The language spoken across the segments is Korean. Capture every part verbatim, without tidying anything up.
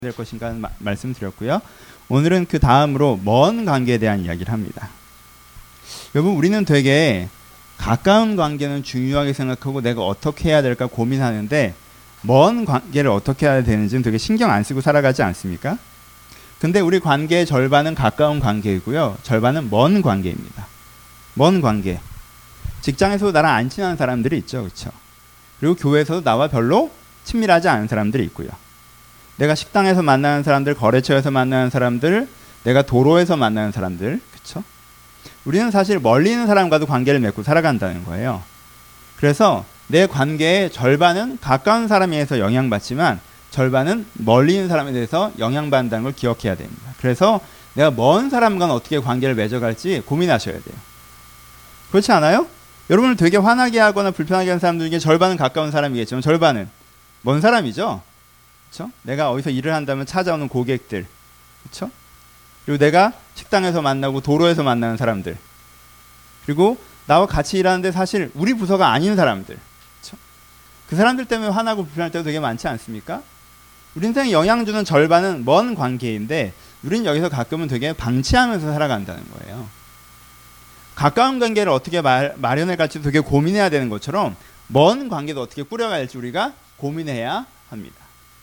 될 것인가 마, 말씀드렸고요. 오늘은 그 다음으로 먼 관계에 대한 이야기를 합니다. 여러분, 우리는 되게 가까운 관계는 중요하게 생각하고 내가 어떻게 해야 될까 고민하는데 먼 관계를 어떻게 해야 되는지는 되게 신경 안 쓰고 살아가지 않습니까? 근데 우리 관계의 절반은 가까운 관계이고요, 절반은 먼 관계입니다. 먼 관계. 직장에서도 나랑 안 친한 사람들이 있죠, 그렇죠? 그리고 교회에서도 나와 별로 친밀하지 않은 사람들이 있고요. 내가 식당에서 만나는 사람들, 거래처에서 만나는 사람들, 내가 도로에서 만나는 사람들, 그렇죠? 우리는 사실 멀리 있는 사람과도 관계를 맺고 살아간다는 거예요. 그래서 내 관계의 절반은 가까운 사람에 의해서 영향받지만 절반은 멀리 있는 사람에 대해서 영향받는다는 걸 기억해야 됩니다. 그래서 내가 먼 사람과는 어떻게 관계를 맺어갈지 고민하셔야 돼요. 그렇지 않아요? 여러분을 되게 화나게 하거나 불편하게 하는 사람들 중에 절반은 가까운 사람이겠지만 절반은 먼 사람이죠. 그렇죠? 내가 어디서 일을 한다면 찾아오는 고객들, 그렇죠? 그리고 내가 식당에서 만나고 도로에서 만나는 사람들, 그리고 나와 같이 일하는데 사실 우리 부서가 아닌 사람들, 그렇죠? 그 사람들 때문에 화나고 불편할 때도 되게 많지 않습니까? 우리 인생에 영향 주는 절반은 먼 관계인데 우리는 여기서 가끔은 되게 방치하면서 살아간다는 거예요. 가까운 관계를 어떻게 말, 마련해 갈지 되게 고민해야 되는 것처럼 먼 관계도 어떻게 꾸려갈지 우리가 고민해야 합니다.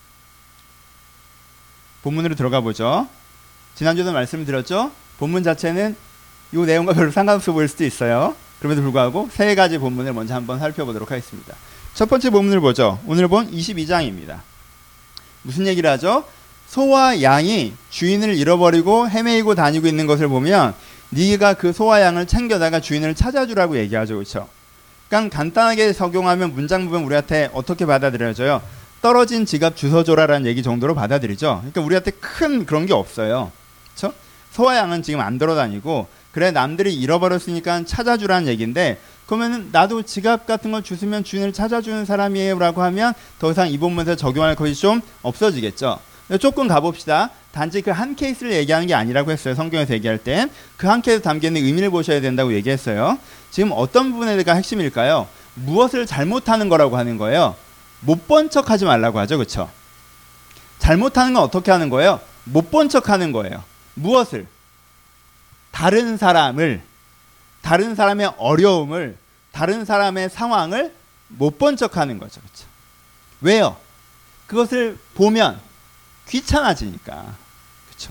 본문으로 들어가 보죠. 지난주에도 말씀드렸죠. 본문 자체는 이 내용과 별로 상관없어 보일 수도 있어요. 그럼에도 불구하고 세 가지 본문을 먼저 한번 살펴보도록 하겠습니다. 첫 번째 본문을 보죠. 오늘 본 이십이 장입니다. 무슨 얘기를 하죠? 소와 양이 주인을 잃어버리고 헤매이고 다니고 있는 것을 보면 네가 그 소와 양을 챙겨다가 주인을 찾아주라고 얘기하죠. 그렇죠? 그러니까 간단하게 적용하면 문장 부분 우리한테 어떻게 받아들여져요? 떨어진 지갑 주워줘라라는 얘기 정도로 받아들이죠. 그러니까 우리한테 큰 그런 게 없어요. 그렇죠? 소와 양은 지금 안 돌아다니고 그래 남들이 잃어버렸으니까 찾아주라는 얘기인데 그러면은 나도 지갑 같은 걸 주스면 주인을 찾아주는 사람이에요 라고 하면 더 이상 이 본문에서 적용할 것이 좀 없어지겠죠. 조금 가봅시다. 단지 그 한 케이스를 얘기하는 게 아니라고 했어요. 성경에서 얘기할 때 그 한 케이스에 담겨있는 의미를 보셔야 된다고 얘기했어요. 지금 어떤 부분에가 핵심일까요? 무엇을 잘못하는 거라고 하는 거예요. 못 본 척 하지 말라고 하죠. 그렇죠? 잘못하는 건 어떻게 하는 거예요? 못 본 척 하는 거예요. 무엇을? 다른 사람을, 다른 사람의 어려움을, 다른 사람의 상황을 못 본 척 하는 거죠. 그렇죠? 왜요? 그것을 보면 귀찮아지니까. 그렇죠?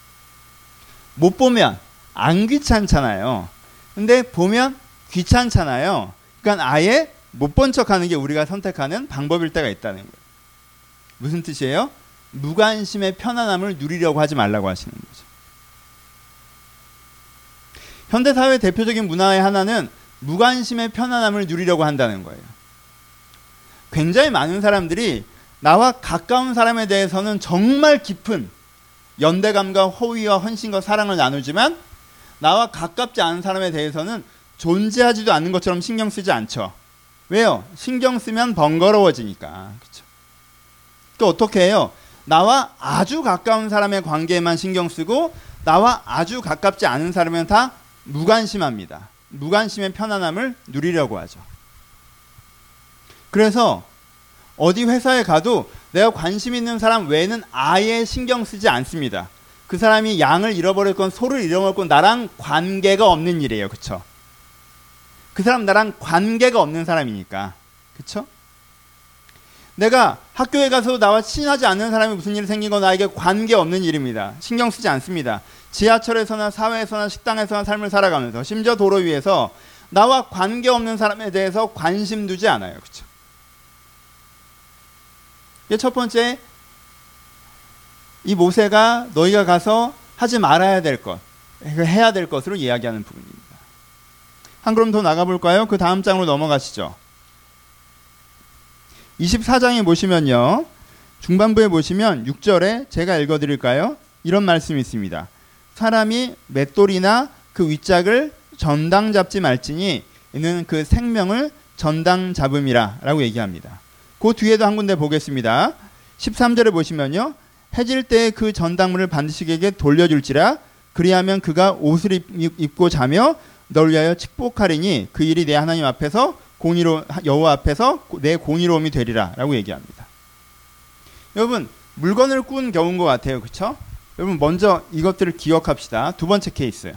못 보면 안 귀찮잖아요. 근데 보면 귀찮잖아요. 그러니까 아예 못 본 척하는 게 우리가 선택하는 방법일 때가 있다는 거예요. 무슨 뜻이에요? 무관심의 편안함을 누리려고 하지 말라고 하시는 거죠. 현대사회의 대표적인 문화의 하나는 무관심의 편안함을 누리려고 한다는 거예요. 굉장히 많은 사람들이 나와 가까운 사람에 대해서는 정말 깊은 연대감과 호의와 헌신과 사랑을 나누지만 나와 가깝지 않은 사람에 대해서는 존재하지도 않는 것처럼 신경 쓰지 않죠. 왜요? 신경 쓰면 번거로워지니까. 그렇죠? 또 어떻게 해요? 나와 아주 가까운 사람의 관계에만 신경 쓰고 나와 아주 가깝지 않은 사람은 다 무관심합니다. 무관심의 편안함을 누리려고 하죠. 그래서 어디 회사에 가도 내가 관심 있는 사람 외에는 아예 신경 쓰지 않습니다. 그 사람이 양을 잃어버렸건 소를 잃어버렸건 나랑 관계가 없는 일이에요. 그렇죠? 그 사람 나랑 관계가 없는 사람이니까. 그렇죠? 내가 학교에 가서 나와 친하지 않는 사람이 무슨 일이 생긴 건 나에게 관계없는 일입니다. 신경 쓰지 않습니다. 지하철에서나 사회에서나 식당에서나 삶을 살아가면서 심지어 도로 위에서 나와 관계없는 사람에 대해서 관심 두지 않아요. 그렇죠? 이게 첫 번째, 이 모세가 너희가 가서 하지 말아야 될 것, 해야 될 것으로 이야기하는 부분입니다. 한 걸음 더 나가볼까요? 그 다음 장으로 넘어가시죠. 이십사 장에 보시면요. 중반부에 보시면 육 절에 제가 읽어드릴까요? 이런 말씀이 있습니다. 사람이 맷돌이나 그 윗짝을 전당 잡지 말지니 이는 그 생명을 전당 잡음이라 라고 얘기합니다. 그 뒤에도 한 군데 보겠습니다. 십삼 절에 보시면요. 해질 때 그 전당물을 반드시 그에게 돌려줄지라 그리하면 그가 옷을 입고 자며 널 위하여 축복하리니 그 일이 내 하나님 앞에서 공의로 여호와 앞에서 내 공의로움이 되리라 라고 얘기합니다. 여러분, 물건을 꾼 경우인 것 같아요. 그쵸? 여러분 먼저 이것들을 기억합시다. 두 번째 케이스.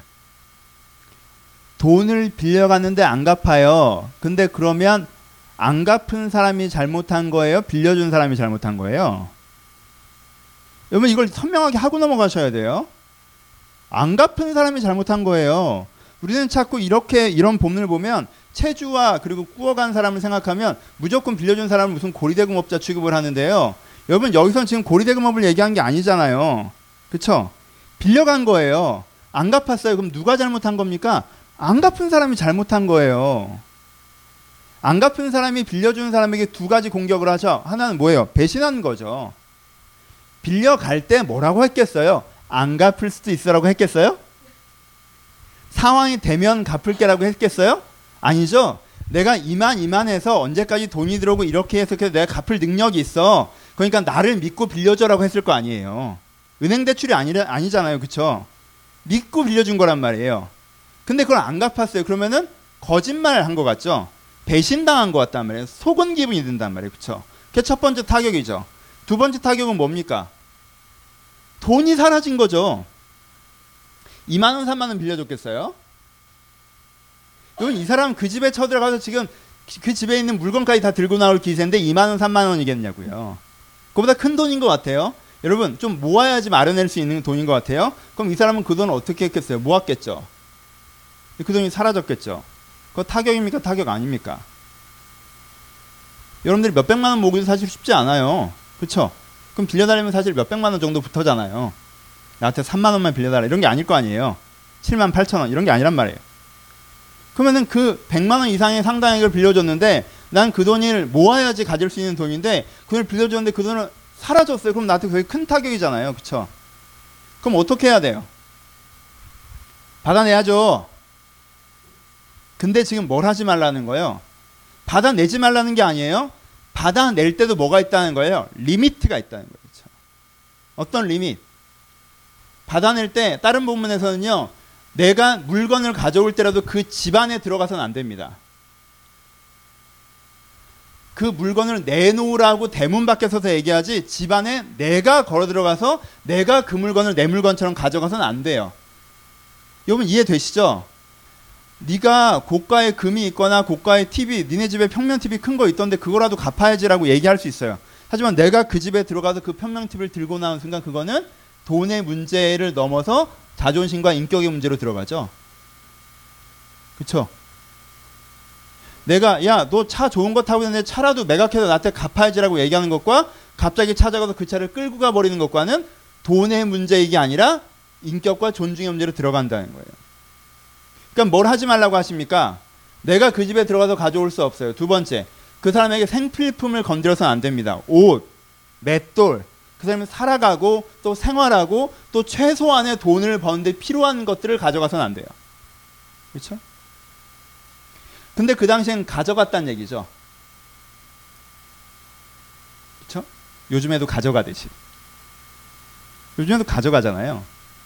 돈을 빌려갔는데 안 갚아요. 근데 그러면 안 갚은 사람이 잘못한 거예요? 빌려준 사람이 잘못한 거예요? 여러분 이걸 선명하게 하고 넘어가셔야 돼요. 안 갚은 사람이 잘못한 거예요. 우리는 자꾸 이렇게 이런 본문을 보면 채주와 그리고 꾸어간 사람을 생각하면 무조건 빌려준 사람을 무슨 고리대금업자 취급을 하는데요. 여러분 여기서는 지금 고리대금업을 얘기한 게 아니잖아요. 그쵸? 빌려간 거예요. 안 갚았어요. 그럼 누가 잘못한 겁니까? 안 갚은 사람이 잘못한 거예요. 안 갚은 사람이 빌려준 사람에게 두 가지 공격을 하죠. 하나는 뭐예요? 배신한 거죠. 빌려갈 때 뭐라고 했겠어요? 안 갚을 수도 있어라고 했겠어요? 상황이 되면 갚을게라고 했겠어요? 아니죠. 내가 이만 이만 해서 언제까지 돈이 들어오고 이렇게 해서 내가 갚을 능력이 있어. 그러니까 나를 믿고 빌려줘라고 했을 거 아니에요. 은행 대출이 아니, 아니잖아요. 그쵸? 믿고 빌려준 거란 말이에요. 근데 그걸 안 갚았어요. 그러면은 거짓말을 한 것 같죠? 배신당한 것 같단 말이에요. 속은 기분이 든단 말이에요. 그쵸? 그게 첫 번째 타격이죠. 두 번째 타격은 뭡니까? 돈이 사라진 거죠. 이만 원, 삼만 원 빌려줬겠어요? 여러분 이 사람 그 집에 쳐들어가서 지금 그 집에 있는 물건까지 다 들고 나올 기세인데 이만 원, 삼만 원이겠냐고요. 그보다 큰 돈인 것 같아요. 여러분 좀 모아야지 마련할 수 있는 돈인 것 같아요. 그럼 이 사람은 그 돈을 어떻게 했겠어요? 모았겠죠. 그 돈이 사라졌겠죠. 그거 타격입니까? 타격 아닙니까? 여러분들이 몇백만 원 모으기도 사실 쉽지 않아요. 그렇죠? 그럼 빌려달라면 사실 몇백만 원 정도 붙어잖아요. 나한테 삼만 원만 빌려달라 이런 게 아닐 거 아니에요. 칠만 팔천 원 이런 게 아니란 말이에요. 그러면은 그 백만 원 이상의 상당액을 빌려줬는데 난 그 돈을 모아야지 가질 수 있는 돈인데 그걸 빌려줬는데 그 돈을 사라졌어요. 그럼 나한테 그게 큰 타격이잖아요. 그렇죠? 그럼 어떻게 해야 돼요? 받아내야죠. 근데 지금 뭘 하지 말라는 거예요? 받아내지 말라는 게 아니에요. 받아낼 때도 뭐가 있다는 거예요? 리미트가 있다는 거예요. 그렇죠? 어떤 리밋? 받아낼 때 다른 본문에서는요. 내가 물건을 가져올 때라도 그 집 안에 들어가서는 안 됩니다. 그 물건을 내놓으라고 대문 밖에 서서 얘기하지 집 안에 내가 걸어 들어가서 내가 그 물건을 내 물건처럼 가져가서는 안 돼요. 여러분 이해되시죠? 네가 고가의 금이 있거나 고가의 티비, 니네 집에 평면 티비 큰 거 있던데 그거라도 갚아야지라고 얘기할 수 있어요. 하지만 내가 그 집에 들어가서 그 평면 티비를 들고 나온 순간 그거는 돈의 문제를 넘어서 자존심과 인격의 문제로 들어가죠. 그쵸? 내가 야 너 차 좋은 거 타고 있는데 차라도 매각해서 나한테 갚아야지라고 얘기하는 것과 갑자기 찾아가서 그 차를 끌고 가버리는 것과는 돈의 문제이게 아니라 인격과 존중의 문제로 들어간다는 거예요. 그러니까 뭘 하지 말라고 하십니까? 내가 그 집에 들어가서 가져올 수 없어요. 두 번째, 그 사람에게 생필품을 건드려서는 안 됩니다. 옷, 맷돌, 그 사람이 살아가고 또 생활하고 또 최소한의 돈을 버는데 필요한 것들을 가져가서는 안 돼요. 그렇죠? 근데 그 당시엔 가져갔다는 얘기죠. 그렇죠? 요즘에도 가져가듯이. 요즘에도 가져가잖아요.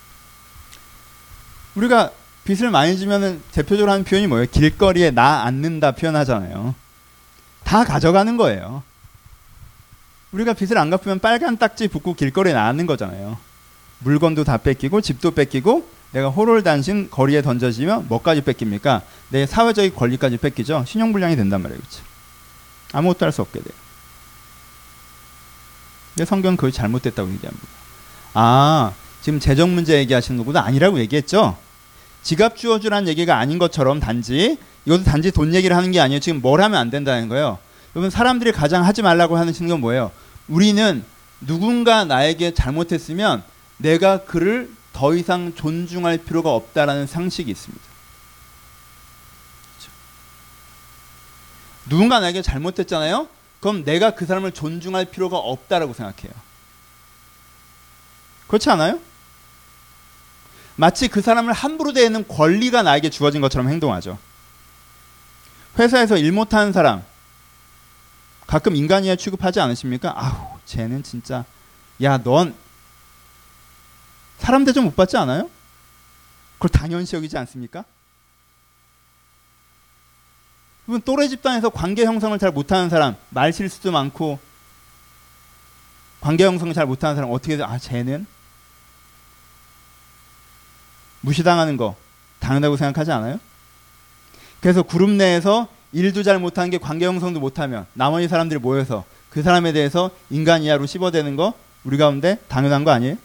우리가 빚을 많이 지면은 대표적으로 하는 표현이 뭐예요? 길거리에 나 앉는다 표현하잖아요. 다 가져가는 거예요. 우리가 빚을 안 갚으면 빨간 딱지 붙고 길거리에 나앉는 거잖아요. 물건도 다 뺏기고 집도 뺏기고 내가 호롤단신 거리에 던져지면 뭐까지 뺏깁니까? 내 사회적인 권리까지 뺏기죠. 신용불량이 된단 말이에요. 그치? 아무것도 할 수 없게 돼요. 근데 성경은 그게 잘못됐다고 얘기합니다. 아, 지금 재정 문제 얘기하시는 거보다 아니라고 얘기했죠? 지갑 주워주라는 얘기가 아닌 것처럼 단지 이것도 단지 돈 얘기를 하는 게 아니에요. 지금 뭘 하면 안 된다는 거예요. 여러분 사람들이 가장 하지 말라고 하는 건 뭐예요? 우리는 누군가 나에게 잘못했으면 내가 그를 더 이상 존중할 필요가 없다라는 상식이 있습니다. 그렇죠? 누군가 나에게 잘못했잖아요? 그럼 내가 그 사람을 존중할 필요가 없다라고 생각해요. 그렇지 않아요? 마치 그 사람을 함부로 대하는 권리가 나에게 주어진 것처럼 행동하죠. 회사에서 일 못하는 사람 가끔 인간이야 취급하지 않으십니까? 아우 쟤는 진짜 야 넌 사람 대접 못 받지 않아요? 그걸 당연시 여기지 않습니까? 그분 또래 집단에서 관계 형성을 잘 못하는 사람 말 실수도 많고 관계 형성 잘 못하는 사람 어떻게 돼? 아, 쟤는 무시당하는 거 당연하다고 생각하지 않아요? 그래서 그룹 내에서 일도 잘 못하는 게 관계 형성도 못하면 나머지 사람들이 모여서 그 사람에 대해서 인간 이하로 씹어대는 거 우리 가운데 당연한 거 아니에요?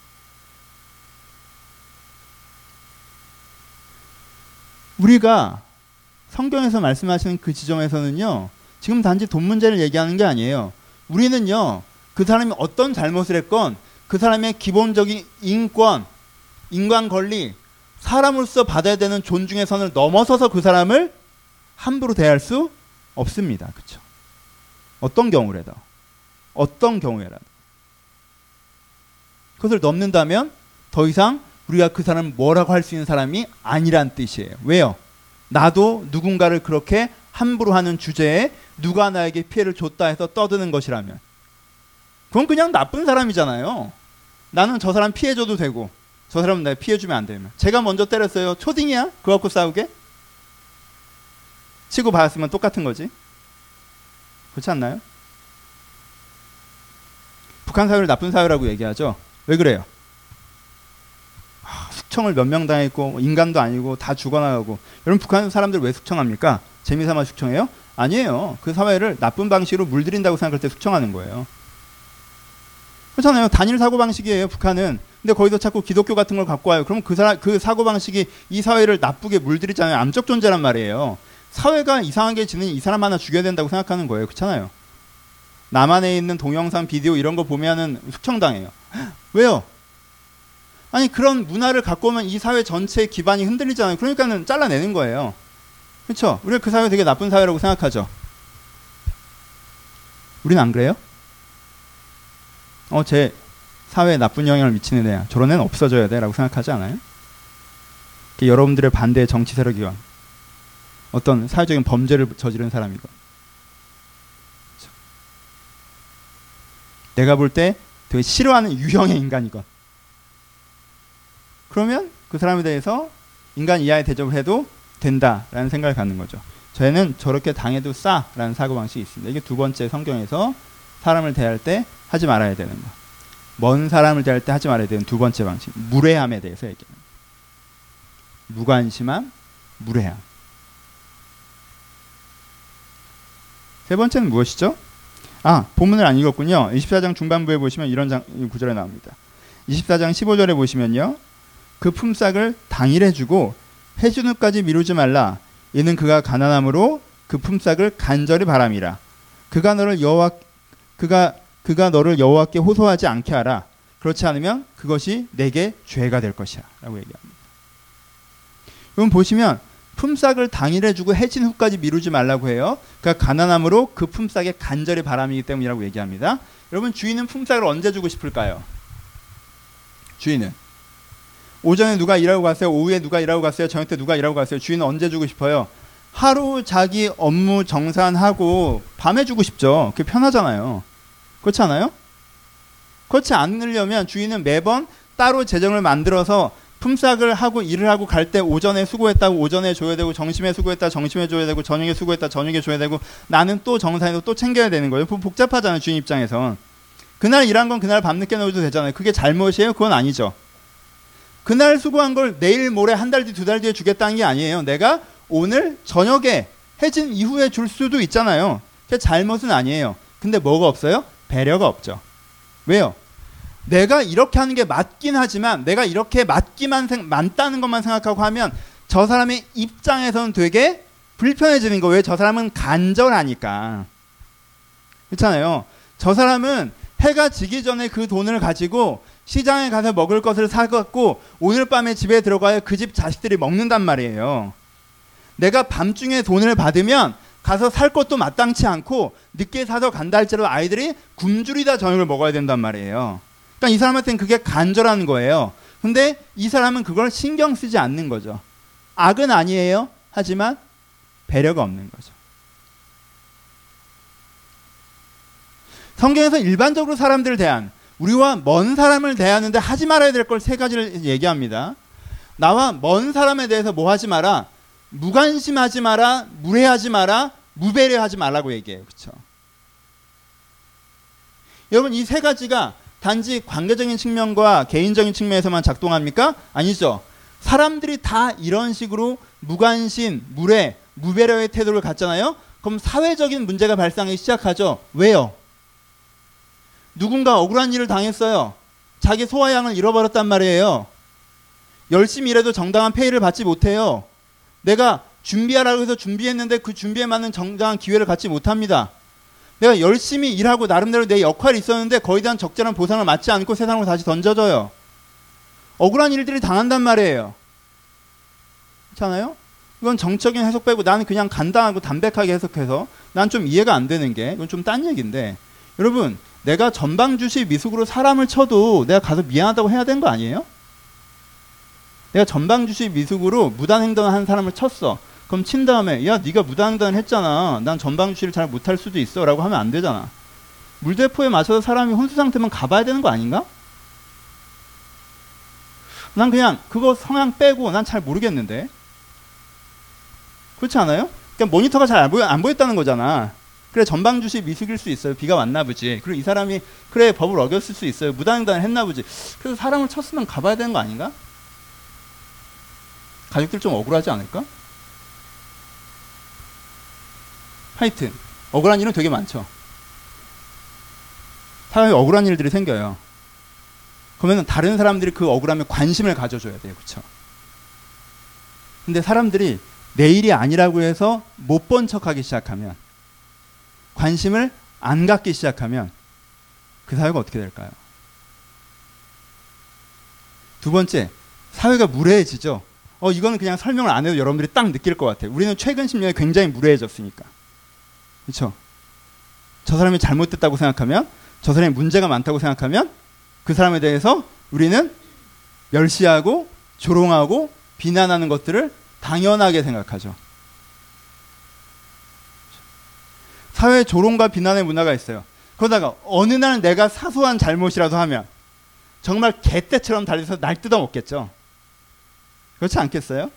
우리가 성경에서 말씀하시는 그 지점에서는요, 지금 단지 돈 문제를 얘기하는 게 아니에요. 우리는요, 그 사람이 어떤 잘못을 했건 그 사람의 기본적인 인권, 인간 권리, 사람으로서 받아야 되는 존중의 선을 넘어서서 그 사람을 함부로 대할 수 없습니다. 그렇죠? 어떤 경우라도, 어떤 경우에라도 그것을 넘는다면 더 이상 우리가 그 사람을 뭐라고 할 수 있는 사람이 아니란 뜻이에요. 왜요? 나도 누군가를 그렇게 함부로 하는 주제에 누가 나에게 피해를 줬다 해서 떠드는 것이라면 그건 그냥 나쁜 사람이잖아요. 나는 저 사람 피해줘도 되고 저 사람은 나 피해주면 안 되면 제가 먼저 때렸어요. 초딩이야? 그거 갖고 싸우게? 치고 받았으면 똑같은 거지. 그렇지 않나요? 북한 사회를 나쁜 사회라고 얘기하죠. 왜 그래요? 아, 숙청을 몇 명 당했고 인간도 아니고 다 죽어나가고. 여러분 북한 사람들 왜 숙청합니까? 재미삼아 숙청해요? 아니에요. 그 사회를 나쁜 방식으로 물들인다고 생각할 때 숙청하는 거예요. 그렇잖아요. 단일 사고 방식이에요. 북한은. 근데 거기서 자꾸 기독교 같은 걸 갖고 와요. 그럼 그 사람 그 사고 방식이 이 사회를 나쁘게 물들이잖아요. 암적 존재란 말이에요. 사회가 이상하게 지는 이 사람 하나 죽여야 된다고 생각하는 거예요. 그렇잖아요. 남한에 있는 동영상 비디오 이런 거 보면은 숙청당해요. 왜요? 아니 그런 문화를 갖고 오면 이 사회 전체의 기반이 흔들리잖아요. 그러니까는 잘라내는 거예요. 그렇죠? 우리가 그 사회 되게 나쁜 사회라고 생각하죠. 우리는 안 그래요? 어, 제 사회에 나쁜 영향을 미치는 애야. 저런 애는 없어져야 돼 라고 생각하지 않아요? 여러분들의 반대의 정치 세력이건 어떤 사회적인 범죄를 저지른 사람이건 그렇죠? 내가 볼 때 되게 싫어하는 유형의 인간이건 그러면 그 사람에 대해서 인간 이하의 대접을 해도 된다라는 생각을 갖는 거죠. 저희는 저렇게 당해도 싸라는 사고방식이 있습니다. 이게 두 번째 성경에서 사람을 대할 때 하지 말아야 되는 거. 먼 사람을 대할 때 하지 말아야 되는 두 번째 방식. 무례함에 대해서 얘기합니다. 무관심함, 무례함. 세 번째는 무엇이죠? 아, 본문을 안 읽었군요. 이십사 장 중반부에 보시면 이런 장, 구절에 나옵니다. 이십사 장 십오 절에 보시면요. 그 품삯을 당일에 주고 해준 후까지 미루지 말라. 이는 그가 가난함으로 그 품삯을 간절히 바람이라. 그가 너를 여호와 그가 그가 너를 여호와께 호소하지 않게 하라. 그렇지 않으면 그것이 내게 죄가 될 것이야. 라고 얘기합니다. 여러분 보시면 품삯을 당일에 주고 해진 후까지 미루지 말라고 해요. 그러니까 가난함으로 그 품삯에 간절히 바람이기 때문이라고 얘기합니다. 여러분 주인은 품삯을 언제 주고 싶을까요? 주인은 오전에 누가 일하고 갔어요? 오후에 누가 일하고 갔어요? 저녁 때 누가 일하고 갔어요? 주인은 언제 주고 싶어요? 하루 자기 업무 정산하고 밤에 주고 싶죠. 그게 편하잖아요. 그렇지 않아요? 그렇지 않으려면 주인은 매번 따로 재정을 만들어서 품삯을 하고 일을 하고 갈 때 오전에 수고했다고 오전에 줘야 되고 점심에 수고했다 점심에 줘야 되고 저녁에 수고했다 저녁에 줘야 되고 나는 또 정산해서 또 챙겨야 되는 거예요. 복잡하잖아요. 주인 입장에선. 그날 일한 건 그날 밤늦게 넣어도 되잖아요. 그게 잘못이에요? 그건 아니죠. 그날 수고한 걸 내일 모레 한 달 뒤 두 달 뒤에 주겠다는 게 아니에요. 내가 오늘 저녁에 해진 이후에 줄 수도 있잖아요. 그게 잘못은 아니에요. 근데 뭐가 없어요? 배려가 없죠. 왜요? 내가 이렇게 하는 게 맞긴 하지만 내가 이렇게 맞기만 생, 맞다는 것만 생각하고 하면 저 사람의 입장에서는 되게 불편해지는 거예요. 왜? 저 사람은 간절하니까. 그렇잖아요. 저 사람은 해가 지기 전에 그 돈을 가지고 시장에 가서 먹을 것을 사갖고 오늘 밤에 집에 들어가야 그 집 자식들이 먹는단 말이에요. 내가 밤중에 돈을 받으면 가서 살 것도 마땅치 않고 늦게 사서 간다 할지라도 아이들이 굶주리다 저녁을 먹어야 된단 말이에요. 그러니까 이 사람한테는 그게 간절한 거예요. 근데 이 사람은 그걸 신경 쓰지 않는 거죠. 악은 아니에요. 하지만 배려가 없는 거죠. 성경에서 일반적으로 사람들을 대한 우리와 먼 사람을 대하는데 하지 말아야 될 걸 세 가지를 얘기합니다. 나와 먼 사람에 대해서 뭐 하지 마라? 무관심하지 마라, 무례하지 마라, 무배려하지 말라고 얘기해요. 그렇죠? 여러분 이 세 가지가 단지 관계적인 측면과 개인적인 측면에서만 작동합니까? 아니죠. 사람들이 다 이런 식으로 무관심, 무례, 무배려의 태도를 갖잖아요. 그럼 사회적인 문제가 발생하기 시작하죠. 왜요? 누군가 억울한 일을 당했어요. 자기 소화 양을 잃어버렸단 말이에요. 열심히 일해도 정당한 페이를 받지 못해요. 내가 준비하라고 해서 준비했는데 그 준비에 맞는 정당한 기회를 갖지 못합니다. 내가 열심히 일하고 나름대로 내 역할이 있었는데 거기에 대한 적절한 보상을 받지 않고 세상으로 다시 던져져요. 억울한 일들이 당한단 말이에요. 그렇잖아요? 이건 정적인 해석 빼고 나는 그냥 간단하고 담백하게 해석해서 난 좀 이해가 안 되는 게 이건 좀 딴 얘기인데, 여러분 내가 전방주시 미숙으로 사람을 쳐도 내가 가서 미안하다고 해야 되는 거 아니에요? 내가 전방주시 미숙으로 무단횡단을 한 사람을 쳤어. 그럼 친 다음에 야 네가 무단횡단을 했잖아. 난 전방주시를 잘 못할 수도 있어 라고 하면 안 되잖아. 물대포에 맞춰서 사람이 혼수 상태면 가봐야 되는 거 아닌가? 난 그냥 그거 성향 빼고 난 잘 모르겠는데. 그렇지 않아요? 그러니까 모니터가 잘 안 보여, 안 보였다는 거잖아. 그래 전방주시 미숙일 수 있어요. 비가 왔나 보지. 그리고 이 사람이 그래 법을 어겼을 수 있어요. 무단횡단을 했나 보지. 그래서 사람을 쳤으면 가봐야 되는 거 아닌가? 가족들 좀 억울하지 않을까? 하여튼 억울한 일은 되게 많죠. 사회에 억울한 일들이 생겨요. 그러면 다른 사람들이 그 억울함에 관심을 가져줘야 돼요. 그렇죠? 근데 사람들이 내 일이 아니라고 해서 못 본 척하기 시작하면, 관심을 안 갖기 시작하면 그 사회가 어떻게 될까요? 두 번째, 사회가 무례해지죠. 어 이거는 그냥 설명을 안 해도 여러분들이 딱 느낄 것 같아요. 우리는 최근 십 년에 굉장히 무례해졌으니까. 그렇죠? 저 사람이 잘못됐다고 생각하면, 저 사람이 문제가 많다고 생각하면 그 사람에 대해서 우리는 멸시하고 조롱하고 비난하는 것들을 당연하게 생각하죠. 사회에 조롱과 비난의 문화가 있어요. 그러다가 어느 날 내가 사소한 잘못이라도 하면 정말 개떼처럼 달려서 날 뜯어먹겠죠. 그렇지 않겠어요?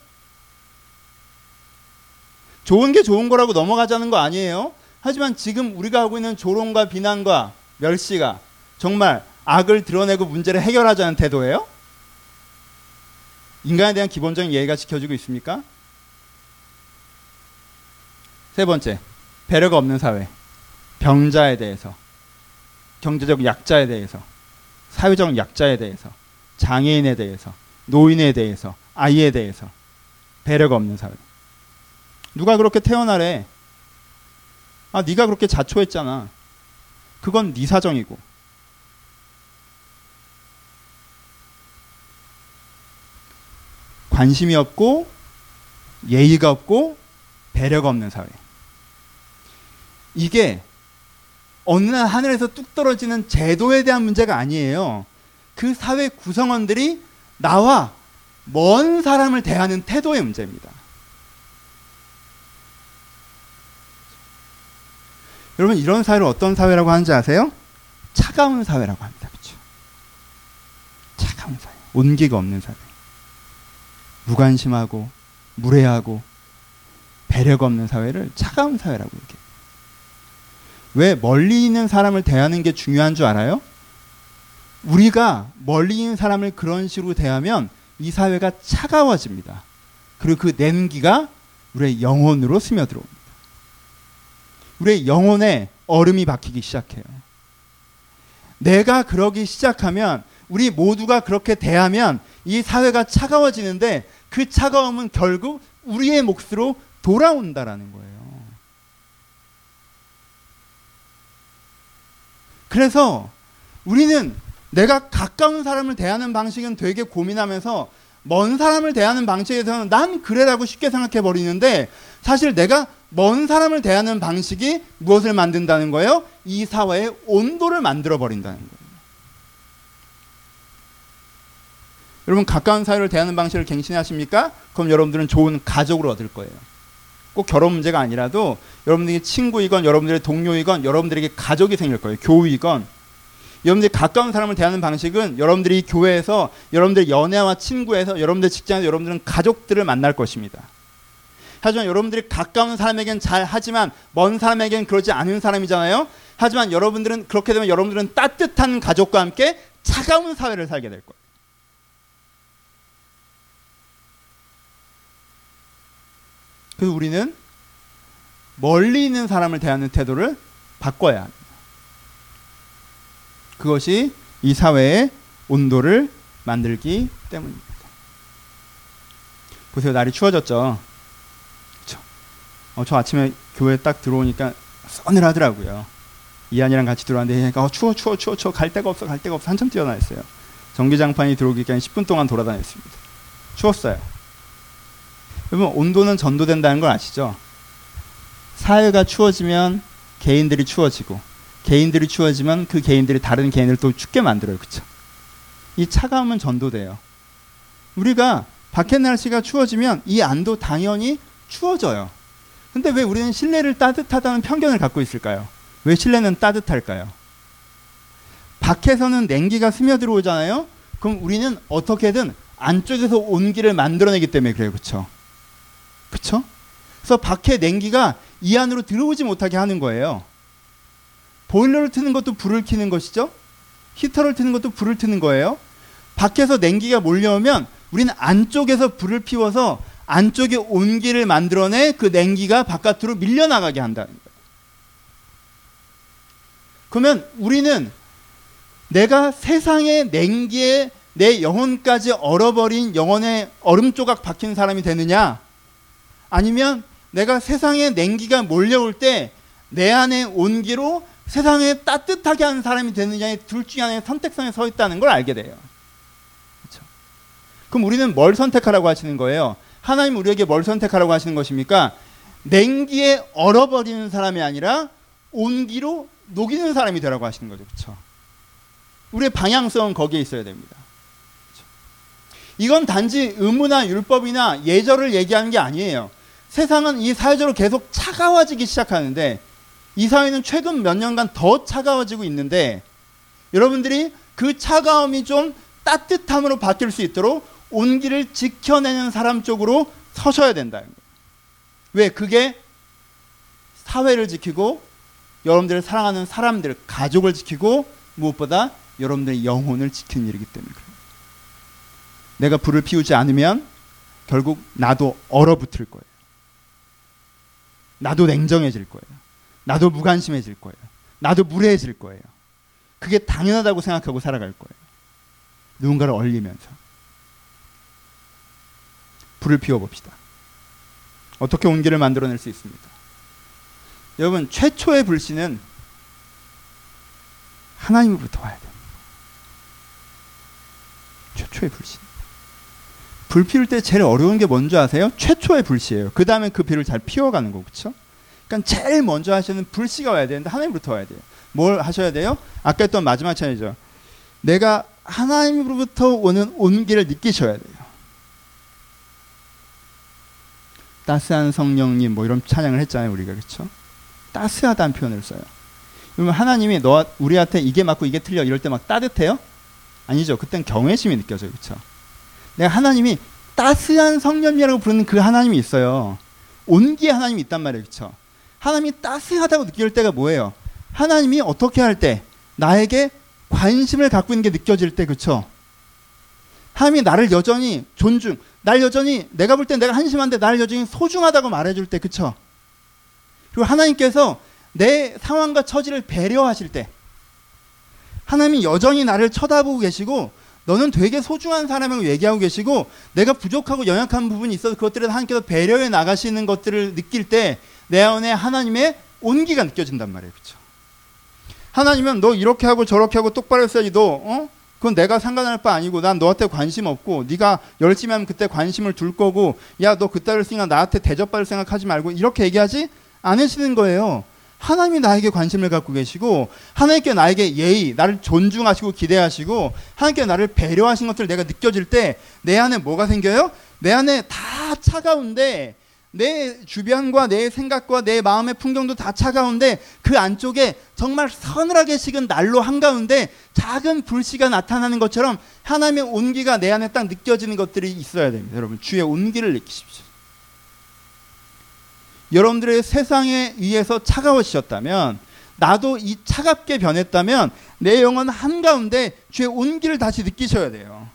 좋은 게 좋은 거라고 넘어가자는 거 아니에요. 하지만 지금 우리가 하고 있는 조롱과 비난과 멸시가 정말 악을 드러내고 문제를 해결하자는 태도예요? 인간에 대한 기본적인 예의가 지켜지고 있습니까? 세 번째, 배려가 없는 사회. 병자에 대해서, 경제적 약자에 대해서, 사회적 약자에 대해서, 장애인에 대해서, 노인에 대해서, 아이에 대해서 배려가 없는 사회. 누가 그렇게 태어나래? 아, 네가 그렇게 자초했잖아. 그건 네 사정이고. 관심이 없고 예의가 없고 배려가 없는 사회. 이게 어느 날 하늘에서 뚝 떨어지는 제도에 대한 문제가 아니에요. 그 사회 구성원들이 나와 먼 사람을 대하는 태도의 문제입니다. 여러분 이런 사회를 어떤 사회라고 하는지 아세요? 차가운 사회라고 합니다. 그렇죠? 차가운 사회, 온기가 없는 사회. 무관심하고 무례하고 배려가 없는 사회를 차가운 사회라고 얘기해요. 왜 멀리 있는 사람을 대하는 게 중요한 줄 알아요? 우리가 멀리 있는 사람을 그런 식으로 대하면 이 사회가 차가워집니다. 그리고 그 냉기가 우리의 영혼으로 스며들어옵니다. 우리의 영혼에 얼음이 박히기 시작해요. 내가 그러기 시작하면, 우리 모두가 그렇게 대하면 이 사회가 차가워지는데 그 차가움은 결국 우리의 몫으로 돌아온다라는 거예요. 그래서 우리는 내가 가까운 사람을 대하는 방식은 되게 고민하면서 먼 사람을 대하는 방식에 대해서는 난 그래라고 쉽게 생각해 버리는데, 사실 내가 먼 사람을 대하는 방식이 무엇을 만든다는 거예요? 이 사회의 온도를 만들어 버린다는 거예요. 여러분 가까운 사회를 대하는 방식을 갱신하십니까? 그럼 여러분들은 좋은 가족을 얻을 거예요. 꼭 결혼 문제가 아니라도 여러분들이 친구이건 여러분들의 동료이건 여러분들에게 가족이 생길 거예요. 교우이건. 여러분들이 가까운 사람을 대하는 방식은 여러분들이 교회에서, 여러분들의 연애와 친구에서, 여러분들 직장에서 여러분들은 가족들을 만날 것입니다. 하지만 여러분들이 가까운 사람에겐 잘 하지만 먼 사람에겐 그러지 않은 사람이잖아요. 하지만 여러분들은 그렇게 되면 여러분들은 따뜻한 가족과 함께 차가운 사회를 살게 될 거예요. 그래서 우리는 멀리 있는 사람을 대하는 태도를 바꿔야 합니다. 그것이 이 사회의 온도를 만들기 때문입니다. 보세요. 날이 추워졌죠. 그렇죠? 어, 저 아침에 교회 딱 들어오니까 서늘하더라고요. 이한이랑 같이 들어왔는데 어, 추워 추워 추워 추워 갈 데가 없어 갈 데가 없어 한참 뛰어다녔어요. 전기장판이 들어오기 전에 십 분 동안 돌아다녔습니다. 추웠어요. 여러분 온도는 전도된다는 걸 아시죠? 사회가 추워지면 개인들이 추워지고 개인들이 추워지면 그 개인들이 다른 개인을 또 춥게 만들어요. 그렇죠? 이 차가움은 전도돼요. 우리가 밖에 날씨가 추워지면 이 안도 당연히 추워져요. 근데 왜 우리는 실내를 따뜻하다는 편견을 갖고 있을까요? 왜 실내는 따뜻할까요? 밖에서는 냉기가 스며들어오잖아요. 그럼 우리는 어떻게든 안쪽에서 온기를 만들어내기 때문에 그래요. 그렇죠? 그렇죠? 그래서 밖에 냉기가 이 안으로 들어오지 못하게 하는 거예요. 보일러를 트는 것도 불을 켜는 것이죠. 히터를 트는 것도 불을 트는 거예요. 밖에서 냉기가 몰려오면 우리는 안쪽에서 불을 피워서 안쪽에 온기를 만들어내 그 냉기가 바깥으로 밀려나가게 한다는 거예요. 그러면 우리는 내가 세상의 냉기에 내 영혼까지 얼어버린 영혼의 얼음 조각 박힌 사람이 되느냐, 아니면 내가 세상의 냉기가 몰려올 때 내 안의 온기로 세상에 따뜻하게 하는 사람이 되느냐의 둘 중에 하나의 선택선에 서 있다는 걸 알게 돼요. 그렇죠? 그럼 우리는 뭘 선택하라고 하시는 거예요? 하나님 우리에게 뭘 선택하라고 하시는 것입니까? 냉기에 얼어버리는 사람이 아니라 온기로 녹이는 사람이 되라고 하시는 거죠. 그렇죠? 우리의 방향성은 거기에 있어야 됩니다. 그렇죠? 이건 단지 의무나 율법이나 예절을 얘기하는 게 아니에요. 세상은 이 사회적으로 계속 차가워지기 시작하는데 이 사회는 최근 몇 년간 더 차가워지고 있는데 여러분들이 그 차가움이 좀 따뜻함으로 바뀔 수 있도록 온기를 지켜내는 사람 쪽으로 서셔야 된다는 거예요. 왜? 그게 사회를 지키고 여러분들을 사랑하는 사람들, 가족을 지키고 무엇보다 여러분들의 영혼을 지키는 일이기 때문에 그래요. 내가 불을 피우지 않으면 결국 나도 얼어붙을 거예요. 나도 냉정해질 거예요. 나도 무관심해질 거예요. 나도 무례해질 거예요. 그게 당연하다고 생각하고 살아갈 거예요. 누군가를 얼리면서. 불을 피워봅시다. 어떻게 온기를 만들어낼 수 있습니까? 여러분, 최초의 불씨는 하나님으로부터 와야 돼요. 최초의 불씨. 불 피울 때 제일 어려운 게 뭔지 아세요? 최초의 불씨예요. 그 다음에 그 불을 잘 피워가는 거, 그렇죠? 그러니까 제일 먼저 하시는 불씨가 와야 되는데 하나님으로부터 와야 돼요. 뭘 하셔야 돼요? 아까 했던 마지막 찬이죠. 내가 하나님으로부터 오는 온기를 느끼셔야 돼요. 따스한 성령님 뭐 이런 찬양을 했잖아요, 우리가. 그렇죠? 따스하다는 표현을 써요. 그러면 하나님이 너 우리한테 이게 맞고 이게 틀려 이럴 때 막 따뜻해요? 아니죠. 그땐 경외심이 느껴져요. 그렇죠? 내가 하나님이 따스한 성령이라고 부르는 그 하나님이 있어요. 온기의 하나님이 있단 말이에요. 그렇죠? 하나님이 따스하다고 느낄 때가 뭐예요? 하나님이 어떻게 할 때 나에게 관심을 갖고 있는 게 느껴질 때, 그렇죠? 하나님이 나를 여전히 존중, 날 여전히 내가 볼 땐 내가 한심한데 나를 여전히 소중하다고 말해줄 때, 그렇죠? 그리고 하나님께서 내 상황과 처지를 배려하실 때, 하나님이 여전히 나를 쳐다보고 계시고 너는 되게 소중한 사람이라고 얘기하고 계시고 내가 부족하고 연약한 부분이 있어서 그것들을 하나님께서 배려해 나가시는 것들을 느낄 때 내 안에 하나님의 온기가 느껴진단 말이에요. 그렇죠? 하나님은 너 이렇게 하고 저렇게 하고 똑바로 했어야지. 너 어? 그건 내가 상관할 바 아니고 난 너한테 관심 없고 네가 열심히 하면 그때 관심을 둘 거고 야 너 그따위로 했으니까 나한테 대접받을 생각하지 말고 이렇게 얘기하지 않으시는 거예요. 하나님이 나에게 관심을 갖고 계시고 하나님께 나에게 예의, 나를 존중하시고 기대하시고 하나님께 나를 배려하신 것들을 내가 느껴질 때 내 안에 뭐가 생겨요? 내 안에 다 차가운데 내 주변과 내 생각과 내 마음의 풍경도 다 차가운데 그 안쪽에 정말 서늘하게 식은 난로 한가운데 작은 불씨가 나타나는 것처럼 하나님의 온기가 내 안에 딱 느껴지는 것들이 있어야 됩니다. 여러분, 주의 온기를 느끼십시오. 여러분들의 세상에 의해서 차가워지셨다면 나도 이 차갑게 변했다면 내 영혼 한가운데 주의 온기를 다시 느끼셔야 돼요.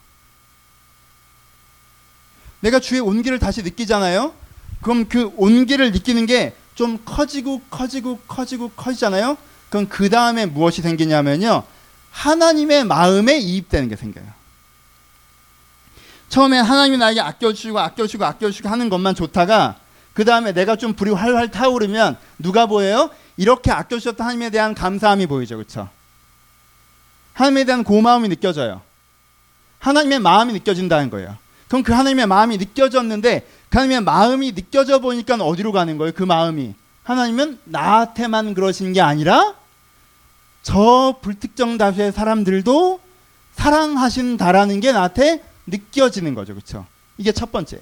내가 주의 온기를 다시 느끼잖아요. 그럼 그 온기를 느끼는 게 좀 커지고 커지고 커지고 커지잖아요. 그럼 그 다음에 무엇이 생기냐면요, 하나님의 마음에 이입되는 게 생겨요. 처음에 하나님이 나에게 아껴주시고 아껴주시고 아껴주시고 하는 것만 좋다가 그 다음에 내가 좀 불이 활활 타오르면 누가 보여요? 이렇게 아껴주셨던 하나님에 대한 감사함이 보이죠. 그렇죠? 하나님에 대한 고마움이 느껴져요. 하나님의 마음이 느껴진다는 거예요. 그럼 그 하나님의 마음이 느껴졌는데 그 하나님의 마음이 느껴져 보니까 어디로 가는 거예요? 그 마음이. 하나님은 나한테만 그러신 게 아니라 저 불특정 다수의 사람들도 사랑하신다라는 게 나한테 느껴지는 거죠. 그렇죠? 이게 첫 번째예요.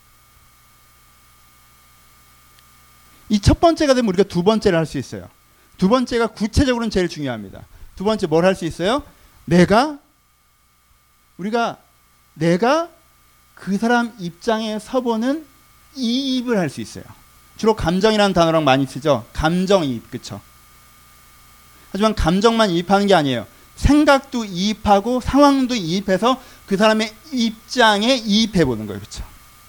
이 첫 번째가 되면 우리가 두 번째를 할 수 있어요. 두 번째가 구체적으로는 제일 중요합니다. 두 번째 뭘 할 수 있어요? 내가 우리가 내가 그 사람 입장에 서보는 이입을 할 수 있어요. 주로 감정이라는 단어랑 많이 쓰죠. 감정이입. 그렇죠? 하지만 감정만 이입하는 게 아니에요. 생각도 이입하고 상황도 이입해서 그 사람의 입장에 이입해 보는 거예요. 그렇죠?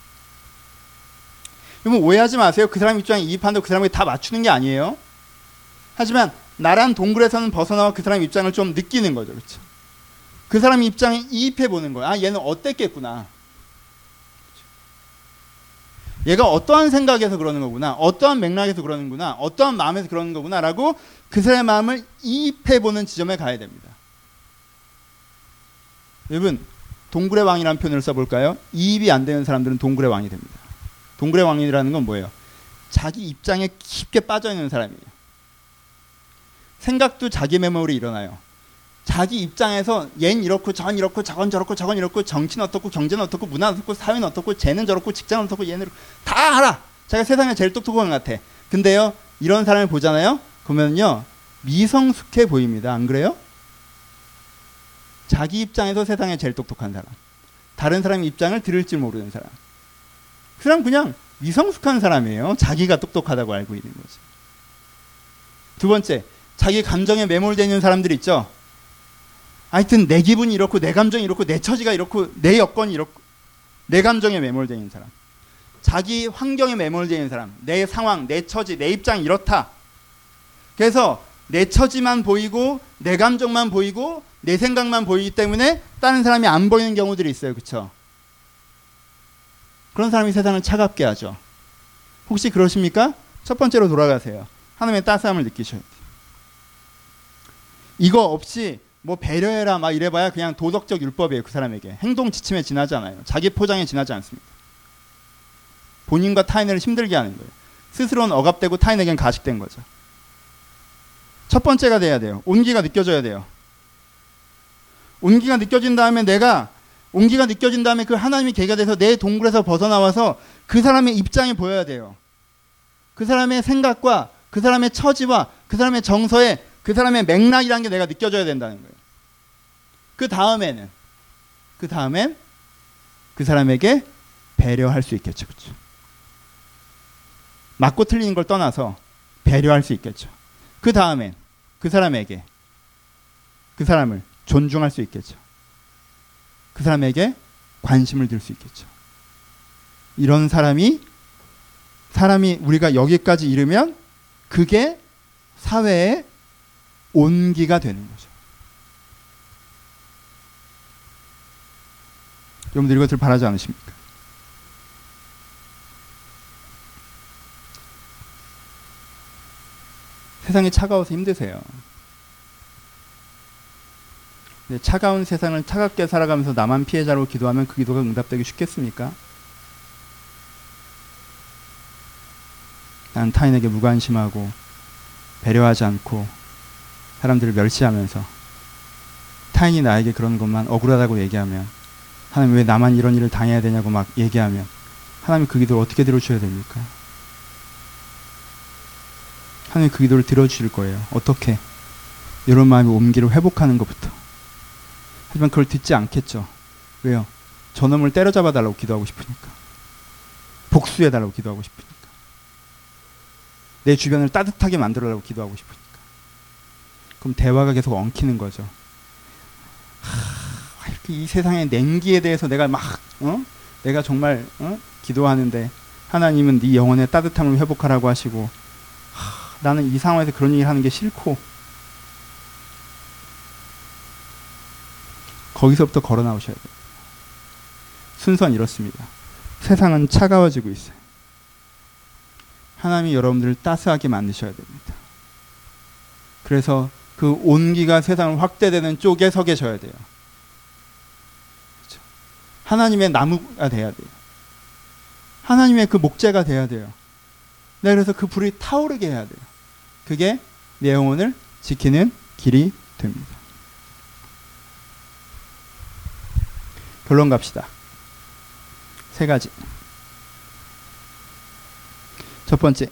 여러분 오해하지 마세요. 그 사람 입장에 이입한다고 그 사람에게 다 맞추는 게 아니에요. 하지만 나란 동굴에서는 벗어나와 그 사람 입장을 좀 느끼는 거죠. 그렇죠? 그 사람 입장에 이입해 보는 거예요. 아, 얘는 어땠겠구나. 얘가 어떠한 생각에서 그러는 거구나, 어떠한 맥락에서 그러는구나, 어떠한 마음에서 그러는 거구나 라고 그 사람의 마음을 이입해보는 지점에 가야 됩니다. 여러분 동굴의 왕이라는 표현을 써볼까요? 이입이 안 되는 사람들은 동굴의 왕이 됩니다. 동굴의 왕이라는 건 뭐예요? 자기 입장에 깊게 빠져있는 사람이에요. 생각도 자기 메모리 일어나요. 자기 입장에서 얜 이렇고 전 이렇고 저건 저렇고 저건 이렇고 정치는 어떻고 경제는 어떻고 문화는 어떻고 사회는 어떻고 쟤는 저렇고 직장은 어떻고 얘는 다 알아. 자기가 세상에 제일 똑똑한 것 같아. 근데요 이런 사람을 보잖아요. 그러면요 미성숙해 보입니다. 안 그래요? 자기 입장에서 세상에 제일 똑똑한 사람, 다른 사람의 입장을 들을 줄 모르는 사람, 그 사람 그냥 미성숙한 사람이에요. 자기가 똑똑하다고 알고 있는 거죠. 두 번째, 자기 감정에 매몰되어 있는 사람들 있죠. 하여튼 내 기분이 이렇고 내 감정이 이렇고 내 처지가 이렇고 내 여건이 이렇고 내 감정에 매몰되어 있는 사람, 자기 환경에 매몰되어 있는 사람, 내 상황, 내 처지, 내 입장이 이렇다. 그래서 내 처지만 보이고 내 감정만 보이고 내 생각만 보이기 때문에 다른 사람이 안 보이는 경우들이 있어요. 그렇죠? 그런 사람이 세상을 차갑게 하죠. 혹시 그러십니까? 첫 번째로 돌아가세요. 하나님의 따스함을 느끼셔야 돼요. 이거 없이 뭐 배려해라 막 이래봐야 그냥 도덕적 율법이에요. 그 사람에게 행동 지침에 지나지 않아요. 자기 포장에 지나지 않습니다. 본인과 타인을 힘들게 하는 거예요. 스스로는 억압되고 타인에겐 가식된 거죠. 첫 번째가 돼야 돼요. 온기가 느껴져야 돼요. 온기가 느껴진 다음에 내가 온기가 느껴진 다음에 그 하나님이 계기가 돼서 내 동굴에서 벗어나와서 그 사람의 입장이 보여야 돼요. 그 사람의 생각과 그 사람의 처지와 그 사람의 정서에 그 사람의 맥락이라는 게 내가 느껴져야 된다는 거예요. 그 다음에는 그 다음엔 그 사람에게 배려할 수 있겠죠. 그렇죠? 맞고 틀리는 걸 떠나서 배려할 수 있겠죠. 그 다음엔 그 사람에게 그 사람을 존중할 수 있겠죠. 그 사람에게 관심을 들 수 있겠죠. 이런 사람이 사람이 우리가 여기까지 이르면 그게 사회의 온기가 되는 거죠. 여러분들 이것을 바라지 않으십니까? 세상이 차가워서 힘드세요. 근데 차가운 세상을 차갑게 살아가면서 나만 피해자로 기도하면 그 기도가 응답되기 쉽겠습니까? 난 타인에게 무관심하고 배려하지 않고 사람들을 멸시하면서 타인이 나에게 그런 것만 억울하다고 얘기하면, 하나님 왜 나만 이런 일을 당해야 되냐고 막 얘기하면 하나님 그 기도를 어떻게 들어주셔야 됩니까? 하나님 그 기도를 들어주실 거예요. 어떻게? 이런 마음이 온기를 회복하는 것부터. 하지만 그걸 듣지 않겠죠. 왜요? 저놈을 때려잡아 달라고 기도하고 싶으니까. 복수해 달라고 기도하고 싶으니까. 내 주변을 따뜻하게 만들어 달라고 기도하고 싶으니까. 그럼 대화가 계속 엉키는 거죠. 하, 이렇게 이 세상의 냉기에 대해서 내가 막 어? 내가 정말 어? 기도하는데 하나님은 네 영혼의 따뜻함을 회복하라고 하시고 하, 나는 이 상황에서 그런 얘기를 하는 게 싫고 거기서부터 걸어 나오셔야 돼요. 순서는 이렇습니다. 세상은 차가워지고 있어요. 하나님이 여러분들을 따스하게 만드셔야 됩니다. 그래서 그 온기가 세상을 확대되는 쪽에 서 계셔야 돼요. 그렇죠? 하나님의 나무가 돼야 돼요. 하나님의 그 목재가 돼야 돼요. 네, 그래서 그 불이 타오르게 해야 돼요. 그게 내 영혼을 지키는 길이 됩니다. 결론 갑시다. 세 가지. 첫 번째,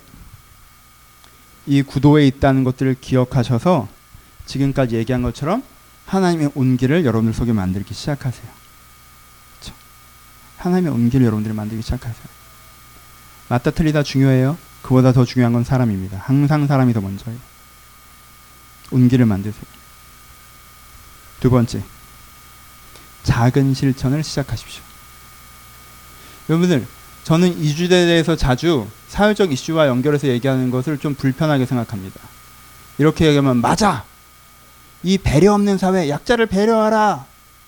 이 구도에 있다는 것들을 기억하셔서 지금까지 얘기한 것처럼 하나님의 온기를 여러분들 속에 만들기 시작하세요. 그렇죠? 하나님의 온기를 여러분들이 만들기 시작하세요. 맞다 틀리다 중요해요. 그보다 더 중요한 건 사람입니다. 항상 사람이 더 먼저예요. 온기를 만드세요. 두 번째, 작은 실천을 시작하십시오. 여러분들, 저는 이 주제에 대해서 자주 사회적 이슈와 연결해서 얘기하는 것을 좀 불편하게 생각합니다. 이렇게 얘기하면 맞아! 이 배려 없는 사회, 약자를 배려하라!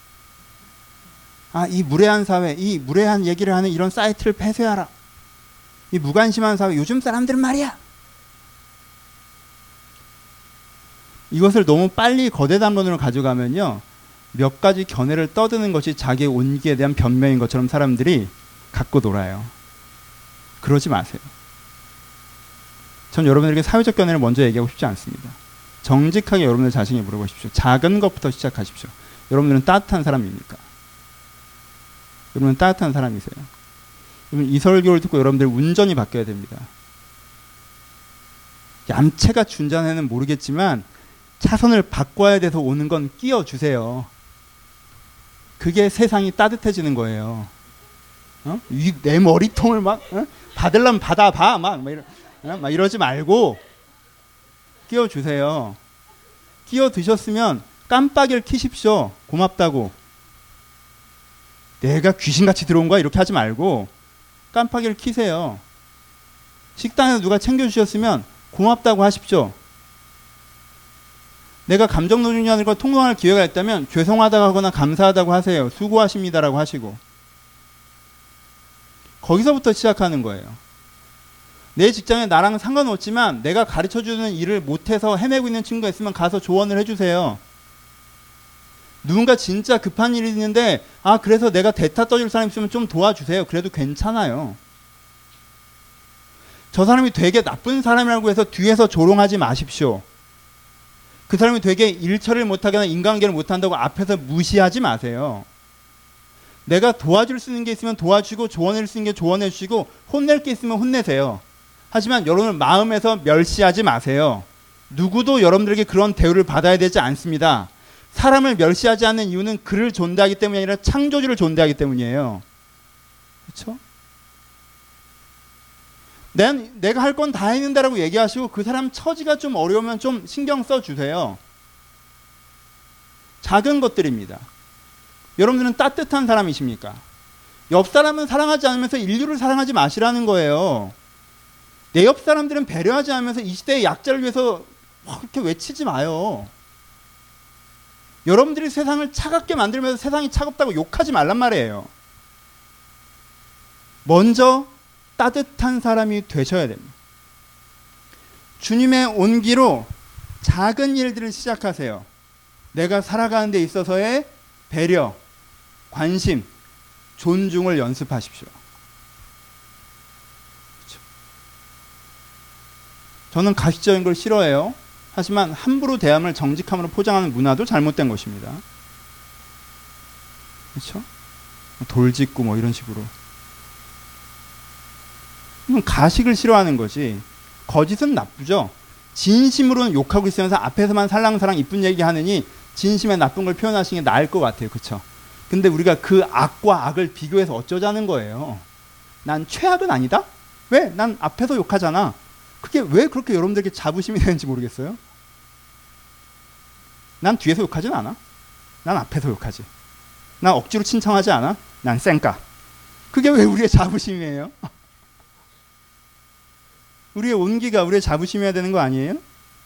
아, 이 무례한 사회, 이 무례한 얘기를 하는 이런 사이트를 폐쇄하라! 이 무관심한 사회, 요즘 사람들은 말이야! 이것을 너무 빨리 거대 담론으로 가져가면요, 몇 가지 견해를 떠드는 것이 자기의 온기에 대한 변명인 것처럼 사람들이 갖고 놀아요. 그러지 마세요. 전 여러분들에게 사회적 견해를 먼저 얘기하고 싶지 않습니다. 정직하게 여러분들 자신에게 물어보십시오. 작은 것부터 시작하십시오. 여러분들은 따뜻한 사람입니까? 여러분은 따뜻한 사람이세요. 여러분, 이 설교를 듣고 여러분들 운전이 바뀌어야 됩니다. 얌체가 준전에는 모르겠지만 차선을 바꿔야 돼서 오는 건 끼워주세요. 그게 세상이 따뜻해지는 거예요. 어? 이, 내 머리통을 막 어? 받으려면 받아봐 막, 막, 이러, 어? 막 이러지 말고 끼워주세요. 끼워 드셨으면 깜빡이를 켜십시오. 고맙다고. 내가 귀신같이 들어온 거야 이렇게 하지 말고 깜빡이를 켜세요. 식당에서 누가 챙겨주셨으면 고맙다고 하십시오. 내가 감정노동자들과 통화할 기회가 있다면 죄송하다고 하거나 감사하다고 하세요. 수고하십니다라고 하시고. 거기서부터 시작하는 거예요. 내 직장에 나랑 상관없지만 내가 가르쳐주는 일을 못해서 헤매고 있는 친구가 있으면 가서 조언을 해주세요. 누군가 진짜 급한 일이 있는데 아 그래서 내가 대타 떠줄 사람 있으면 좀 도와주세요. 그래도 괜찮아요. 저 사람이 되게 나쁜 사람이라고 해서 뒤에서 조롱하지 마십시오. 그 사람이 되게 일 처리를 못하거나 인간관계를 못한다고 앞에서 무시하지 마세요. 내가 도와줄 수 있는 게 있으면 도와주고 조언할 수 있는 게 조언해 주시고 혼낼 게 있으면 혼내세요. 하지만 여러분을 마음에서 멸시하지 마세요. 누구도 여러분들에게 그런 대우를 받아야 되지 않습니다. 사람을 멸시하지 않는 이유는 그를 존대하기 때문이 아니라 창조주를 존대하기 때문이에요. 그렇죠? 난 내가 할 건 다 했는데라고 얘기하시고 그 사람 처지가 좀 어려우면 좀 신경 써주세요. 작은 것들입니다. 여러분들은 따뜻한 사람이십니까? 옆 사람은 사랑하지 않으면서 인류를 사랑하지 마시라는 거예요. 내 옆 사람들은 배려하지 않으면서 이 시대의 약자를 위해서 그렇게 외치지 마요. 여러분들이 세상을 차갑게 만들면서 세상이 차갑다고 욕하지 말란 말이에요. 먼저 따뜻한 사람이 되셔야 됩니다. 주님의 온기로 작은 일들을 시작하세요. 내가 살아가는 데 있어서의 배려, 관심, 존중을 연습하십시오. 그렇죠? 저는 가식적인 걸 싫어해요. 하지만 함부로 대함을 정직함으로 포장하는 문화도 잘못된 것입니다. 그렇죠? 돌직구 뭐 이런 식으로. 가식을 싫어하는 거지. 거짓은 나쁘죠. 진심으로는 욕하고 있으면서 앞에서만 살랑살랑 이쁜 얘기 하느니 진심의 나쁜 걸 표현하시는 게 나을 것 같아요. 그렇죠? 근데 우리가 그 악과 악을 비교해서 어쩌자는 거예요. 난 최악은 아니다? 왜? 난 앞에서 욕하잖아. 그게 왜 그렇게 여러분들에게 자부심이 되는지 모르겠어요. 난 뒤에서 욕하진 않아. 난 앞에서 욕하지. 난 억지로 칭찬하지 않아. 난 쌩까. 그게 왜 우리의 자부심이에요? 우리의 온기가 우리의 자부심이어야 되는 거 아니에요?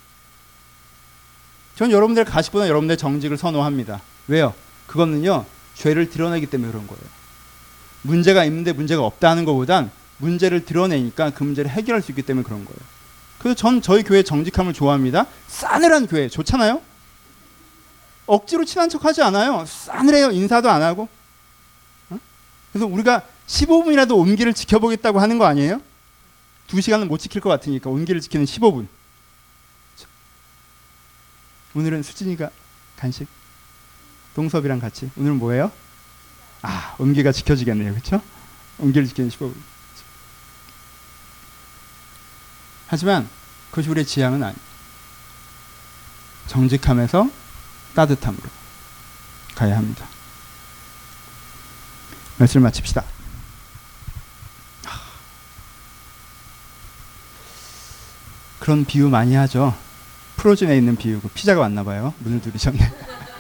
전 여러분들의 가식보다 여러분들의 정직을 선호합니다. 왜요? 그거는요, 죄를 드러내기 때문에 그런 거예요. 문제가 있는데 문제가 없다는 것보단 문제를 드러내니까 그 문제를 해결할 수 있기 때문에 그런 거예요. 그래서 전 저희 교회 정직함을 좋아합니다. 싸늘한 교회 좋잖아요. 억지로 친한 척하지 않아요. 싸늘해요. 인사도 안 하고. 어? 그래서 우리가 십오 분이라도 온기를 지켜보겠다고 하는 거 아니에요? 두 시간은 못 지킬 것 같으니까 온기를 지키는 십오 분. 오늘은 수진이가 간식, 동섭이랑 같이. 오늘은 뭐예요? 아, 온기가 지켜지겠네요. 그렇죠? 온기를 지키는 십오 분. 하지만 그것이 우리의 지향은 아니에요. 정직함에서 따뜻함으로 가야 합니다. 말씀을 마칩시다. 그런 비유 많이 하죠. 프로즌에 있는 비유. 피자가 왔나 봐요. 문을 두드리셨네.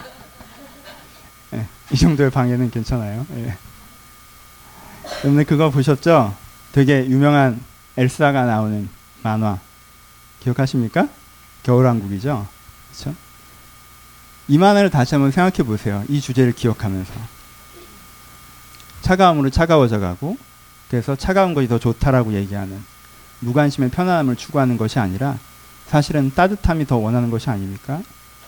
네, 이 정도의 방해는 괜찮아요. 네. 여러분들 그거 보셨죠? 되게 유명한 엘사가 나오는 만화 기억하십니까? 겨울왕국이죠. 그렇죠? 이 만화를 다시 한번 생각해 보세요. 이 주제를 기억하면서 차가움으로 차가워져 가고, 그래서 차가운 것이 더 좋다라고 얘기하는 무관심의 편안함을 추구하는 것이 아니라 사실은 따뜻함이 더 원하는 것이 아닙니까?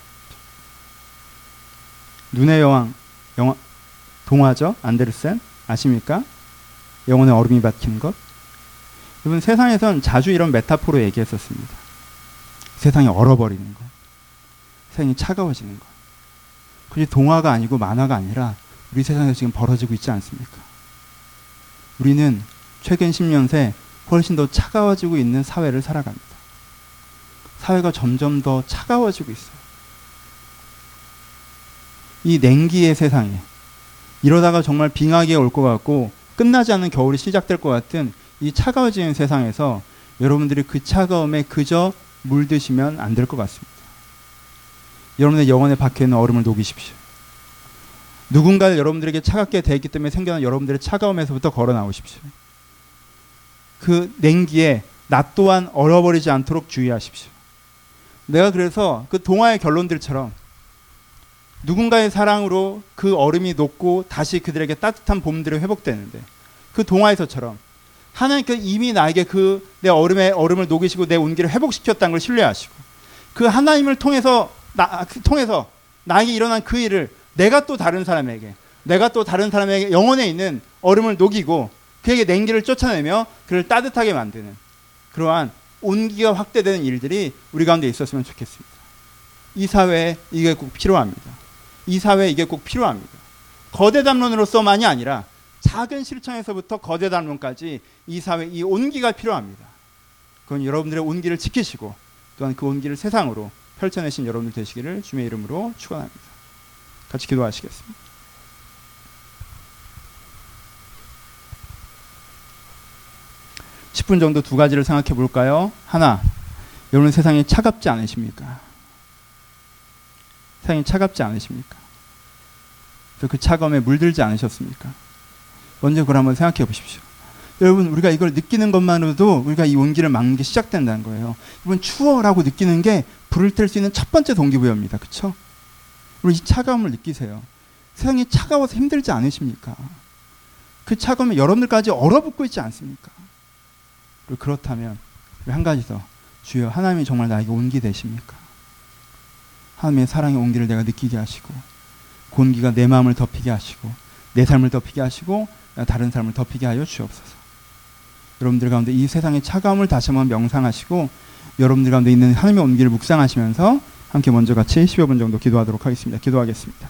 눈의 여왕, 영화, 동화죠? 안데르센 아십니까? 영혼의 얼음이 박힌 것. 여러분, 세상에선 자주 이런 메타포로 얘기했었습니다. 세상이 얼어버리는 것, 세상이 차가워지는 것. 그게 동화가 아니고 만화가 아니라 우리 세상에서 지금 벌어지고 있지 않습니까? 우리는 최근 십 년 새 훨씬 더 차가워지고 있는 사회를 살아갑니다. 사회가 점점 더 차가워지고 있어요. 이 냉기의 세상에, 이러다가 정말 빙하기가 올 것 같고 끝나지 않는 겨울이 시작될 것 같은 이 차가워지는 세상에서 여러분들이 그 차가움에 그저 물드시면 안 될 것 같습니다. 여러분의 영혼에 박혀있는 얼음을 녹이십시오. 누군가를 여러분들에게 차갑게 대했기 때문에 생겨난 여러분들의 차가움에서부터 걸어 나오십시오. 그 냉기에 나 또한 얼어버리지 않도록 주의하십시오. 내가 그래서 그 동화의 결론들처럼 누군가의 사랑으로 그 얼음이 녹고 다시 그들에게 따뜻한 봄들이 회복되는데, 그 동화에서처럼 하나님께서 이미 나에게 그 내 얼음의 얼음을 녹이시고 내 온기를 회복시켰다는 걸 신뢰하시고, 그 하나님을 통해서 나, 통해서 나에게 일어난 그 일을 내가 또 다른 사람에게, 내가 또 다른 사람에게 영혼에 있는 얼음을 녹이고 그에게 냉기를 쫓아내며 그를 따뜻하게 만드는 그러한 온기가 확대되는 일들이 우리 가운데 있었으면 좋겠습니다. 이 사회에 이게 꼭 필요합니다. 이 사회에 이게 꼭 필요합니다. 거대 담론으로서만이 아니라 작은 실천에서부터 거대 담론까지 이 사회, 이 온기가 필요합니다. 그건 여러분들의 온기를 지키시고 또한 그 온기를 세상으로 펼쳐내신 여러분들 되시기를 주님의 이름으로 축원합니다. 같이 기도하시겠습니다. 십 분 정도 두 가지를 생각해 볼까요? 하나, 여러분 세상이 차갑지 않으십니까? 세상이 차갑지 않으십니까? 그 차가움에 물들지 않으셨습니까? 먼저 그걸 한번 생각해 보십시오. 여러분, 우리가 이걸 느끼는 것만으로도 우리가 이 온기를 막는 게 시작된다는 거예요. 여러분, 추워라고 느끼는 게 불을 뗄 수 있는 첫 번째 동기부여입니다. 그렇죠? 우리 이 차가움을 느끼세요. 세상이 차가워서 힘들지 않으십니까? 그 차가움에 여러분들까지 얼어붙고 있지 않습니까? 그리고 그렇다면 우리 한 가지 더, 주여, 하나님이 정말 나에게 온기 되십니까? 하나님의 사랑의 온기를 내가 느끼게 하시고 그 온기가 내 마음을 덮이게 하시고 내 삶을 덮이게 하시고 다른 삶을 덮이게 하여 주옵소서. 여러분들 가운데 이 세상의 차가움을 다시 한번 명상하시고 여러분들 가운데 있는 하나님의 온기를 묵상하시면서 함께 먼저 같이 십여 분 정도 기도하도록 하겠습니다. 기도하겠습니다.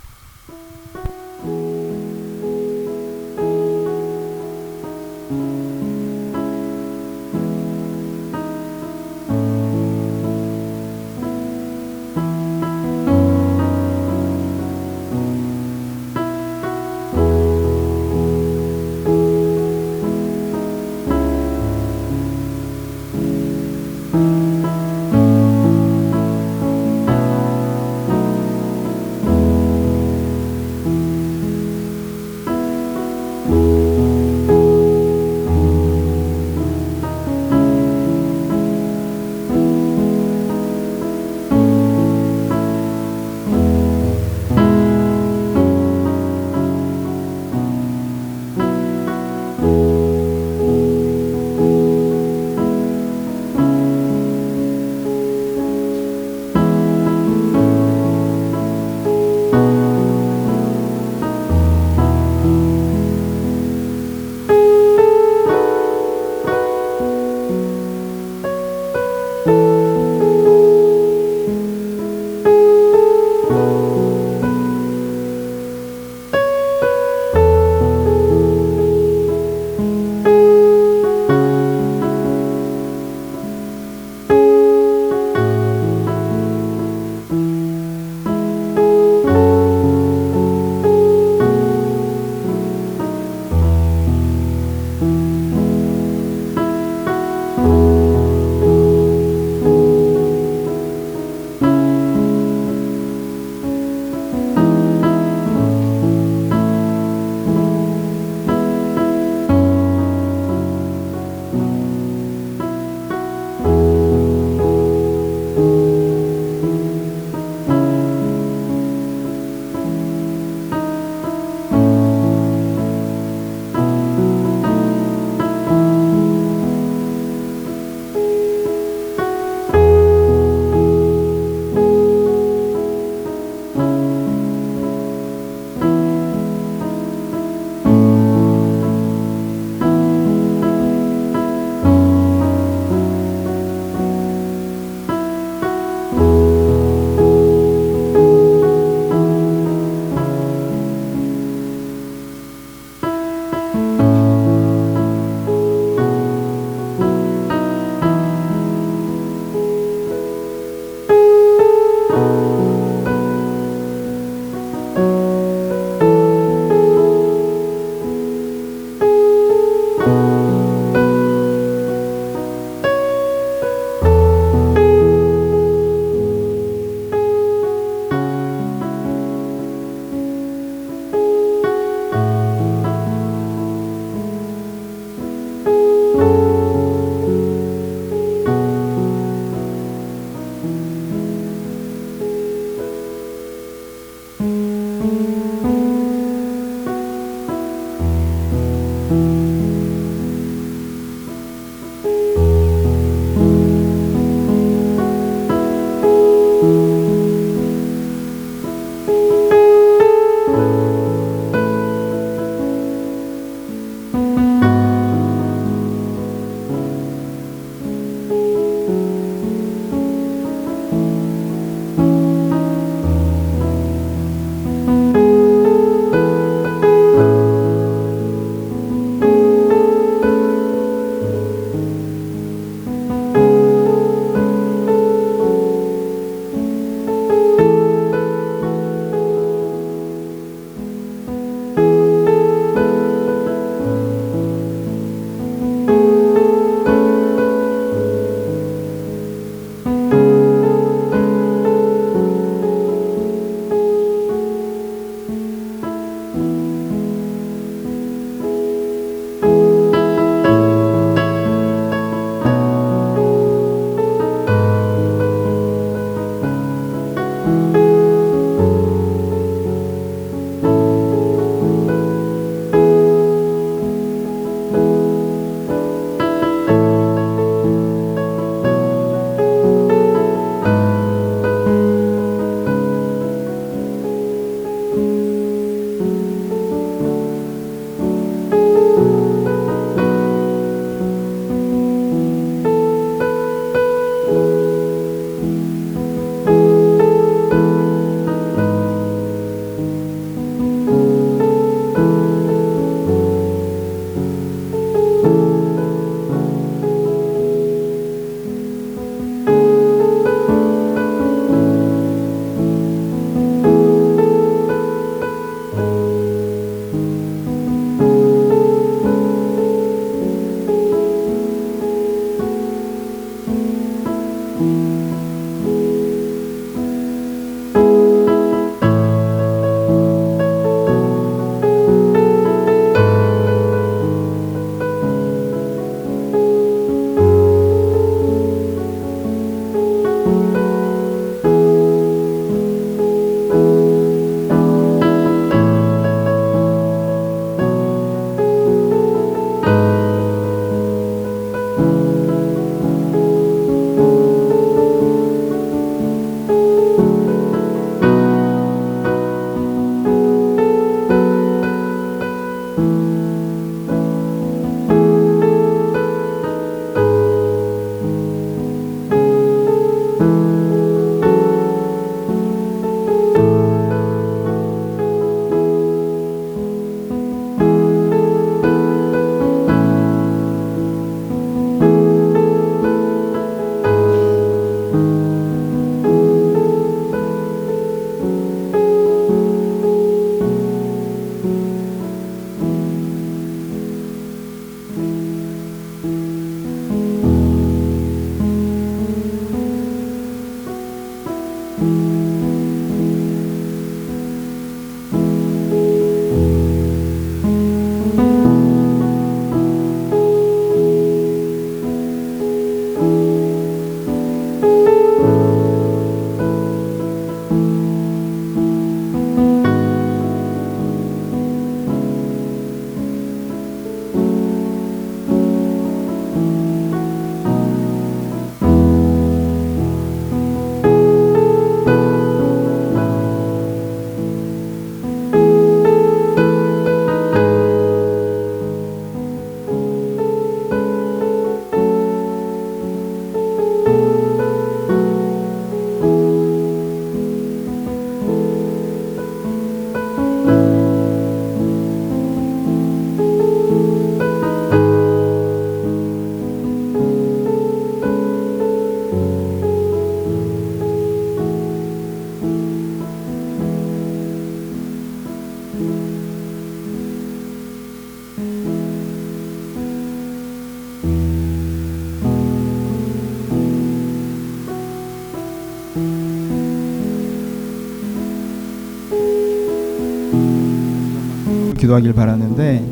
기도하길 바라는데,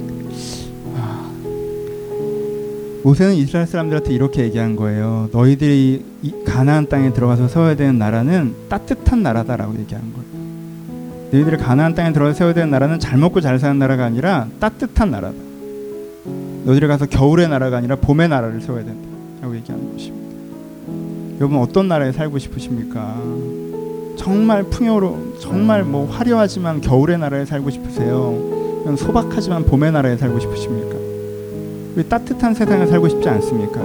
아, 모세는 이스라엘 사람들한테 이렇게 얘기한 거예요. 너희들이 이 가나안 땅에 들어가서 세워야 되는 나라는 따뜻한 나라다라고 얘기한 거예요. 너희들이 가나안 땅에 들어가서 세워야 되는 나라는 잘 먹고 잘 사는 나라가 아니라 따뜻한 나라다. 너희들이 가서 겨울의 나라가 아니라 봄의 나라를 세워야 된다 라고 얘기하는 것입니다. 여러분, 어떤 나라에 살고 싶으십니까? 정말 풍요로, 정말 뭐 화려하지만 겨울의 나라에 살고 싶으세요? 소박하지만 봄의 나라에 살고 싶으십니까? 우리 따뜻한 세상에 살고 싶지 않습니까?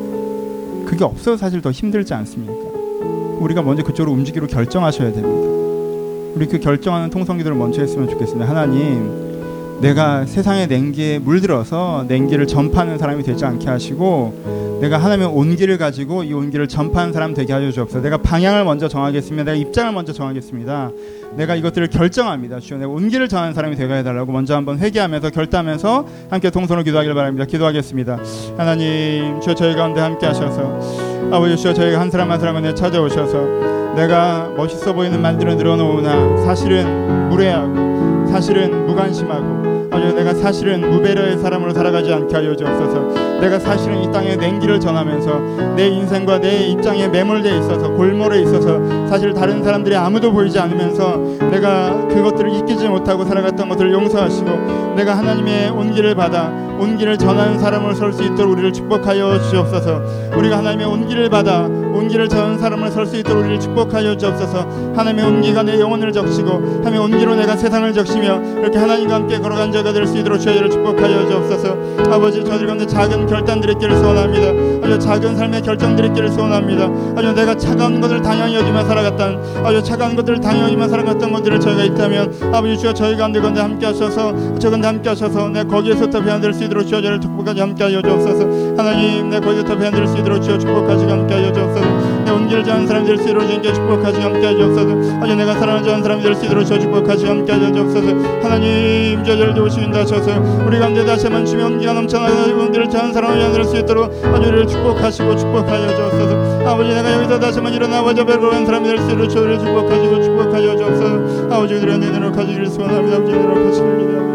그게 없어서 사실 더 힘들지 않습니까? 우리가 먼저 그쪽으로 움직이기로 결정하셔야 됩니다. 우리 그 결정하는 통성기도를 먼저 했으면 좋겠습니다. 하나님, 내가 세상의 냉기에 물들어서 냉기를 전파하는 사람이 되지 않게 하시고, 내가 하나님의 온기를 가지고 이 온기를 전파하는 사람 되게 하여 주옵소서. 내가 방향을 먼저 정하겠습니다. 내가 입장을 먼저 정하겠습니다. 내가 이것들을 결정합니다. 주여, 내가 온기를 전하는 사람이 되게 해달라고 먼저 한번 회개하면서 결단하면서 함께 통성으로 기도하기를 바랍니다. 기도하겠습니다. 하나님, 주여 저희 가운데 함께 하셔서, 아버지 주여 저희가 한 사람 한 사람을 찾아오셔서, 내가 멋있어 보이는 말들을 늘어놓으나 사실은 무례하고 사실은 무관심하고, 아버지 내가 사실은 무배려의 사람으로 살아가지 않게 하여 주옵소서. 내가 사실은 이 땅에 냉기를 전하면서 내 인생과 내 입장에 매몰되어 있어서, 골몰에 있어서 사실 다른 사람들이 아무도 보이지 않으면서 내가 그것들을 이기지 못하고 살아갔던 것들을 용서하시고, 내가 하나님의 온기를 받아 온기를 전하는 사람으로 설 수 있도록 우리를 축복하여 주옵소서. 우리가 하나님의 온기를 받아 온기를 전하는 사람으로 설 수 있도록 우리를 축복하여 주옵소서. 하나님의 온기가 내 영혼을 적시고 하나님의 온기로 내가 세상을 적시며 이렇게 하나님과 함께 걸어간 자가 될 수 있도록 저희를 축복하여 주옵소서. 아버지, 저들 가운데 작은 결단들이 있기를 소원합니다. 아주 작은 삶의 결정들이 있기를 소원합니다. 아주 내가 차가운 것을 당연히 여기만 살아갔던, 아주 차가운 것들을 당연히만 살아갔던 것들을 저희가 있다면, 아버지 주여 저희 가운데 건데 함께 하셔서, 저 건데 함께 하셔서 내 거기에서부터 배안될 수 있도록 주여 저를 축복하지 함께 하여 주옵소서. 하나님, 내 거기에서부터 배안될 수 있도록 주여 축복하지 함께 하여 주옵소서. 내 온기를 전하는 사람이 될 수 있도록 주님께 축복하지 함께 하여 주옵소서. 아주 내가 사랑을 전하는 사람이 될 수 있도록 주여 축복하지 함께 하여 주옵소서. 하나님, 저를 도우시는다 하셔서 우리 가운데 다시 한번 주의 온기가 넘쳐나는 온기를 전하는 사람을 만들 수 있도록 아주 우리를 축복하시고 축복하여 주옵소서. 아버지, 내가 여기서 다시 한번 일어나 아버지 배로운 사람이 될 수 있도록 저를 축복하시고 축복하여 주옵소서. 아버지, 우리의 내년을 가지기를 소원합니다. 아버지, 내년을 가지기를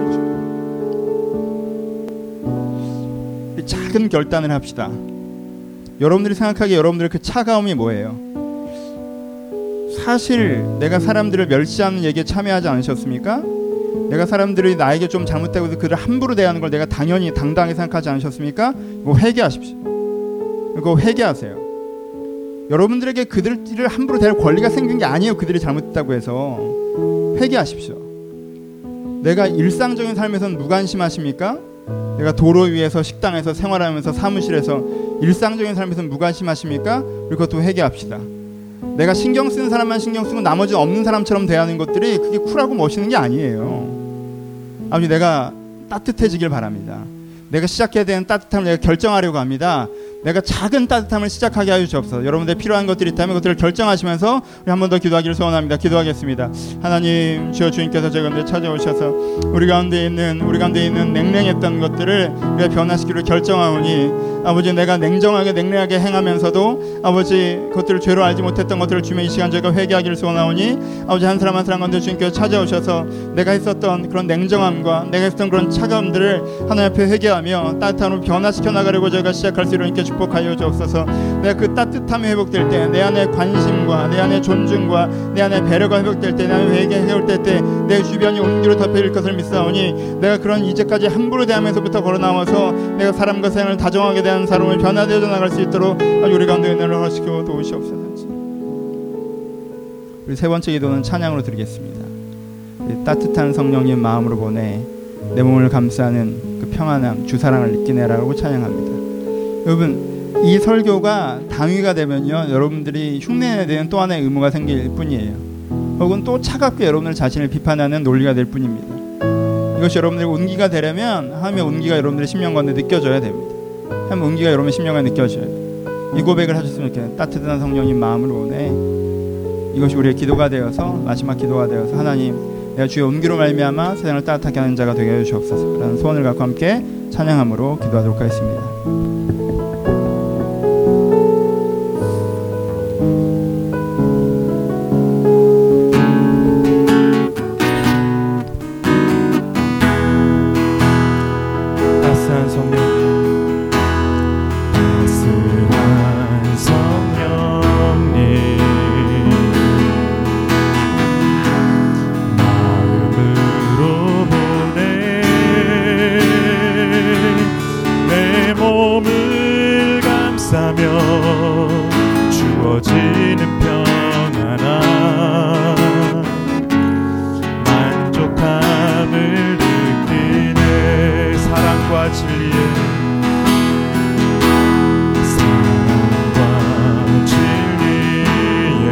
작은 결단을 합시다. 여러분들이 생각하기에 여러분들의 그 차가움이 뭐예요? 사실 내가 사람들을 멸시하는 얘기에 참여하지 않으셨습니까? 내가 사람들이 나에게 좀 잘못되고 그들을 함부로 대하는 걸 내가 당연히 당당하게 생각하지 않으셨습니까? 이거 회개하십시오. 이거 회개하세요. 여러분들에게 그들을 함부로 대할 권리가 생긴 게 아니에요. 그들이 잘못했다고 해서. 회개하십시오. 내가 일상적인 삶에서는 무관심하십니까? 내가 도로 위에서 식당에서 생활하면서 사무실에서 일상적인 삶에서는 무관심하십니까? 우리 그것도 회개합시다. 내가 신경 쓰는 사람만 신경 쓰고 나머지는 없는 사람처럼 대하는 것들이 그게 쿨하고 멋있는 게 아니에요. 아버지, 내가 따뜻해지길 바랍니다. 내가 시작해야 되는 따뜻함을 내가 결정하려고 합니다. 내가 작은 따뜻함을 시작하게 하여 주옵소서. 여러분들 필요한 것들이 있다면 그것들을 결정하시면서 우리 한 번 더 기도하기를 소원합니다. 기도하겠습니다. 하나님, 주여, 주님께서 저희 가운데 찾아오셔서 우리 가운데 있는 우리 가운데 있는 냉랭했던 것들을 우리가 변화시키기로 결정하오니 아버지, 내가 냉정하게 냉랭하게 행하면서도 아버지 그것들을 죄로 알지 못했던 것들을 주면 이 시간 저희가 회개하기를 소원하오니 아버지, 한 사람 한 사람 가운데 주님께서 찾아오셔서 내가 했었던 그런 냉정함과 내가 했었던 그런 차가움들을 하나님 앞에 회개하며 따뜻함으로 변화시켜 나가려고 저희가 시작할 수 있도록 축복하여 주옵소서. 내가 그 따뜻함이 회복될 때, 내 안에 관심과 내 안에 존중과 내 안에 배려가 회복될 때, 내 안에 회개 회복될 때 내 주변이 온기로 덮여질 것을 믿사오니 내가 그런 이제까지 함부로 대하면서부터 걸어 나와서 내가 사람과 세상을 다정하게 대하는 사람을 변화되어 나갈 수 있도록 우리 가운데 은혜를 허락시켜 도우시옵소서. 우리 세 번째 기도는 찬양으로 드리겠습니다. 따뜻한 성령님 마음으로 보내 내 몸을 감싸는 그 평안함, 주사랑을 느끼네라고 찬양합니다. 여러분, 이 설교가 당위가 되면요, 여러분들이 흉내내야 되는 또 하나의 의무가 생길 뿐이에요. 혹은 또 차갑게 여러분들 자신을 비판하는 논리가 될 뿐입니다. 이것이 여러분들의 온기가 되려면 하나님의 온기가 여러분들의 심령 가운데 느껴져야 됩니다. 하나님의 온기가 여러분의 심령 가운데 느껴져야 돼요. 이 고백을 하셨으면 좋겠네요. 따뜻한 성령님 마음을 오네. 이것이 우리의 기도가 되어서, 마지막 기도가 되어서 하나님, 내가 주의 온기로 말미암아 세상을 따뜻하게 하는 자가 되게 해주시옵소서 라는 소원을 갖고 함께 찬양함으로 기도하도록 하겠습니다. 주어지는 평안함, 만족함을 느끼네. 사랑과 진리에 사랑과 진리에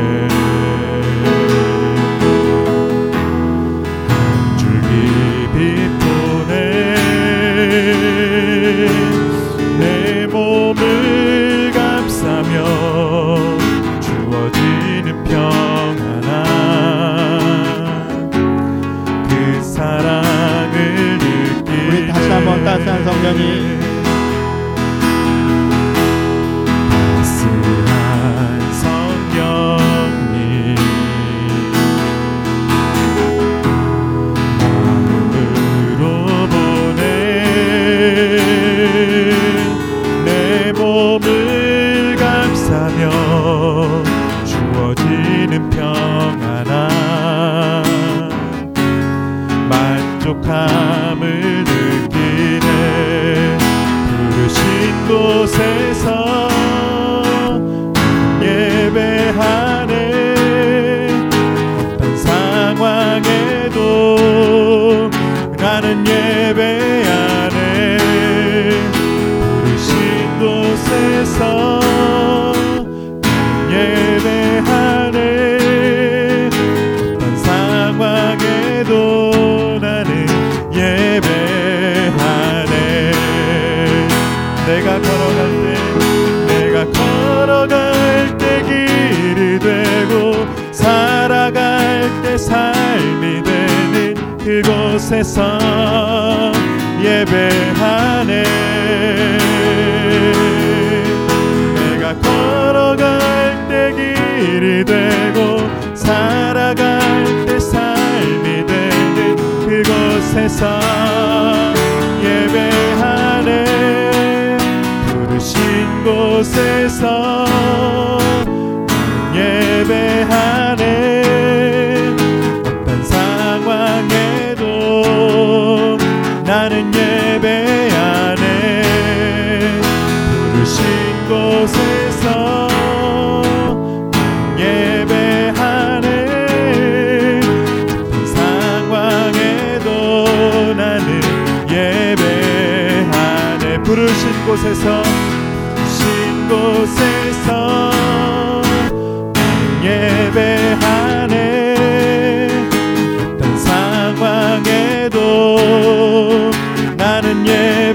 한 줄기 빛보내 내 몸을 감싸며 주어지는 평안함, 그 사랑을 느끼네. 우리 다시 한번 따뜻한 성령이 따스한 성령님 마음으로 보내 내 몸을 감싸며 주어지는 평안함, 만족함을 느끼네. 부르신 곳에서 예배하네. 어떤 상황에도 나는 예배하네. 부르신 곳에서 예배하네. 어떤 상황에도 나는 예배하네. 내가 걸어갈 때 내가 걸어갈 때 길이 되고 살아갈 때 삶이 되는 그곳에서 예배하네. 내가 걸어갈 때 길이 되고 살아갈 때 삶이 되는 그곳에서 예배하네. 부르신 곳에서 예배하네. 어떤 상황에도 나는 예배하네. 부르신 곳에서 예배하네. 어떤 상황에도 곳에서 부르신 곳에서 나는 예배하네. 어떤 상황에도 나는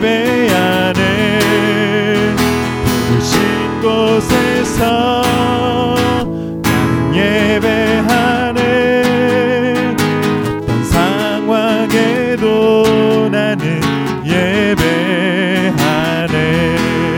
예배하네. 부르신 곳에서 나는 예배하네. 어떤 상황에도 나는 예배하네.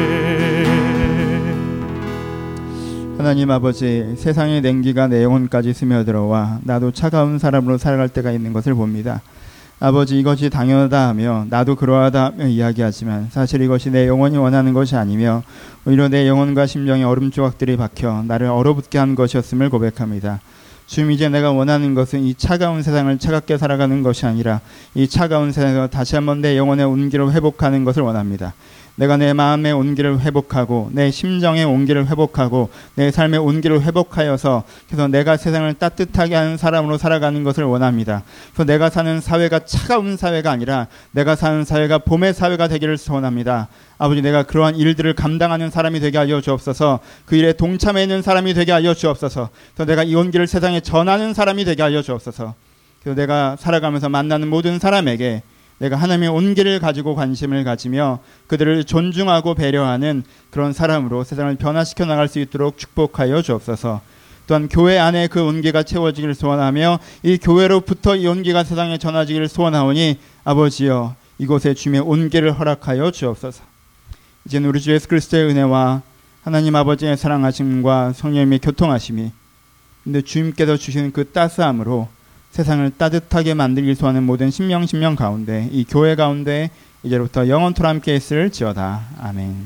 하나님 아버지, 세상의 냉기가 내 영혼까지 스며들어와 나도 차가운 사람으로 살아갈 때가 있는 것을 봅니다. 아버지, 이것이 당연하다 하며 나도 그러하다 하며 이야기하지만 사실 이것이 내 영혼이 원하는 것이 아니며 오히려 내 영혼과 심령에 얼음 조각들이 박혀 나를 얼어붙게 한 것이었음을 고백합니다. 주님, 이제 내가 원하는 것은 이 차가운 세상을 차갑게 살아가는 것이 아니라 이 차가운 세상에서 다시 한번 내 영혼의 온기를 회복하는 것을 원합니다. 내가 내 마음의 온기를 회복하고 내 심정의 온기를 회복하고 내 삶의 온기를 회복하여서 그래서 내가 세상을 따뜻하게 하는 사람으로 살아가는 것을 원합니다. 그래서 내가 사는 사회가 차가운 사회가 아니라 내가 사는 사회가 봄의 사회가 되기를 소원합니다. 아버지, 내가 그러한 일들을 감당하는 사람이 되게 하여 주옵소서. 그 일에 동참해 있는 사람이 되게 하여 주옵소서. 그래서 내가 이 온기를 세상에 전하는 사람이 되게 하여 주옵소서. 그래서 내가 살아가면서 만나는 모든 사람에게 내가 하나님의 온기를 가지고 관심을 가지며 그들을 존중하고 배려하는 그런 사람으로 세상을 변화시켜 나갈 수 있도록 축복하여 주옵소서. 또한 교회 안에 그 온기가 채워지기를 소원하며 이 교회로부터 이 온기가 세상에 전해지기를 소원하오니 아버지여, 이곳에 주님의 온기를 허락하여 주옵소서. 이제는 우리 주 예수 그리스도의 은혜와 하나님 아버지의 사랑하심과 성령님의 교통하심이 근데 주님께서 주시는 그 따스함으로 세상을 따뜻하게 만들기 소하는 모든 심령 심령 가운데 이 교회 가운데 이제부터 영원토록 함께 있을 지어다. 아멘.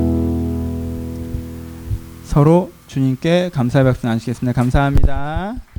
서로 주님께 감사의 박수 나누시겠습니다. 감사합니다.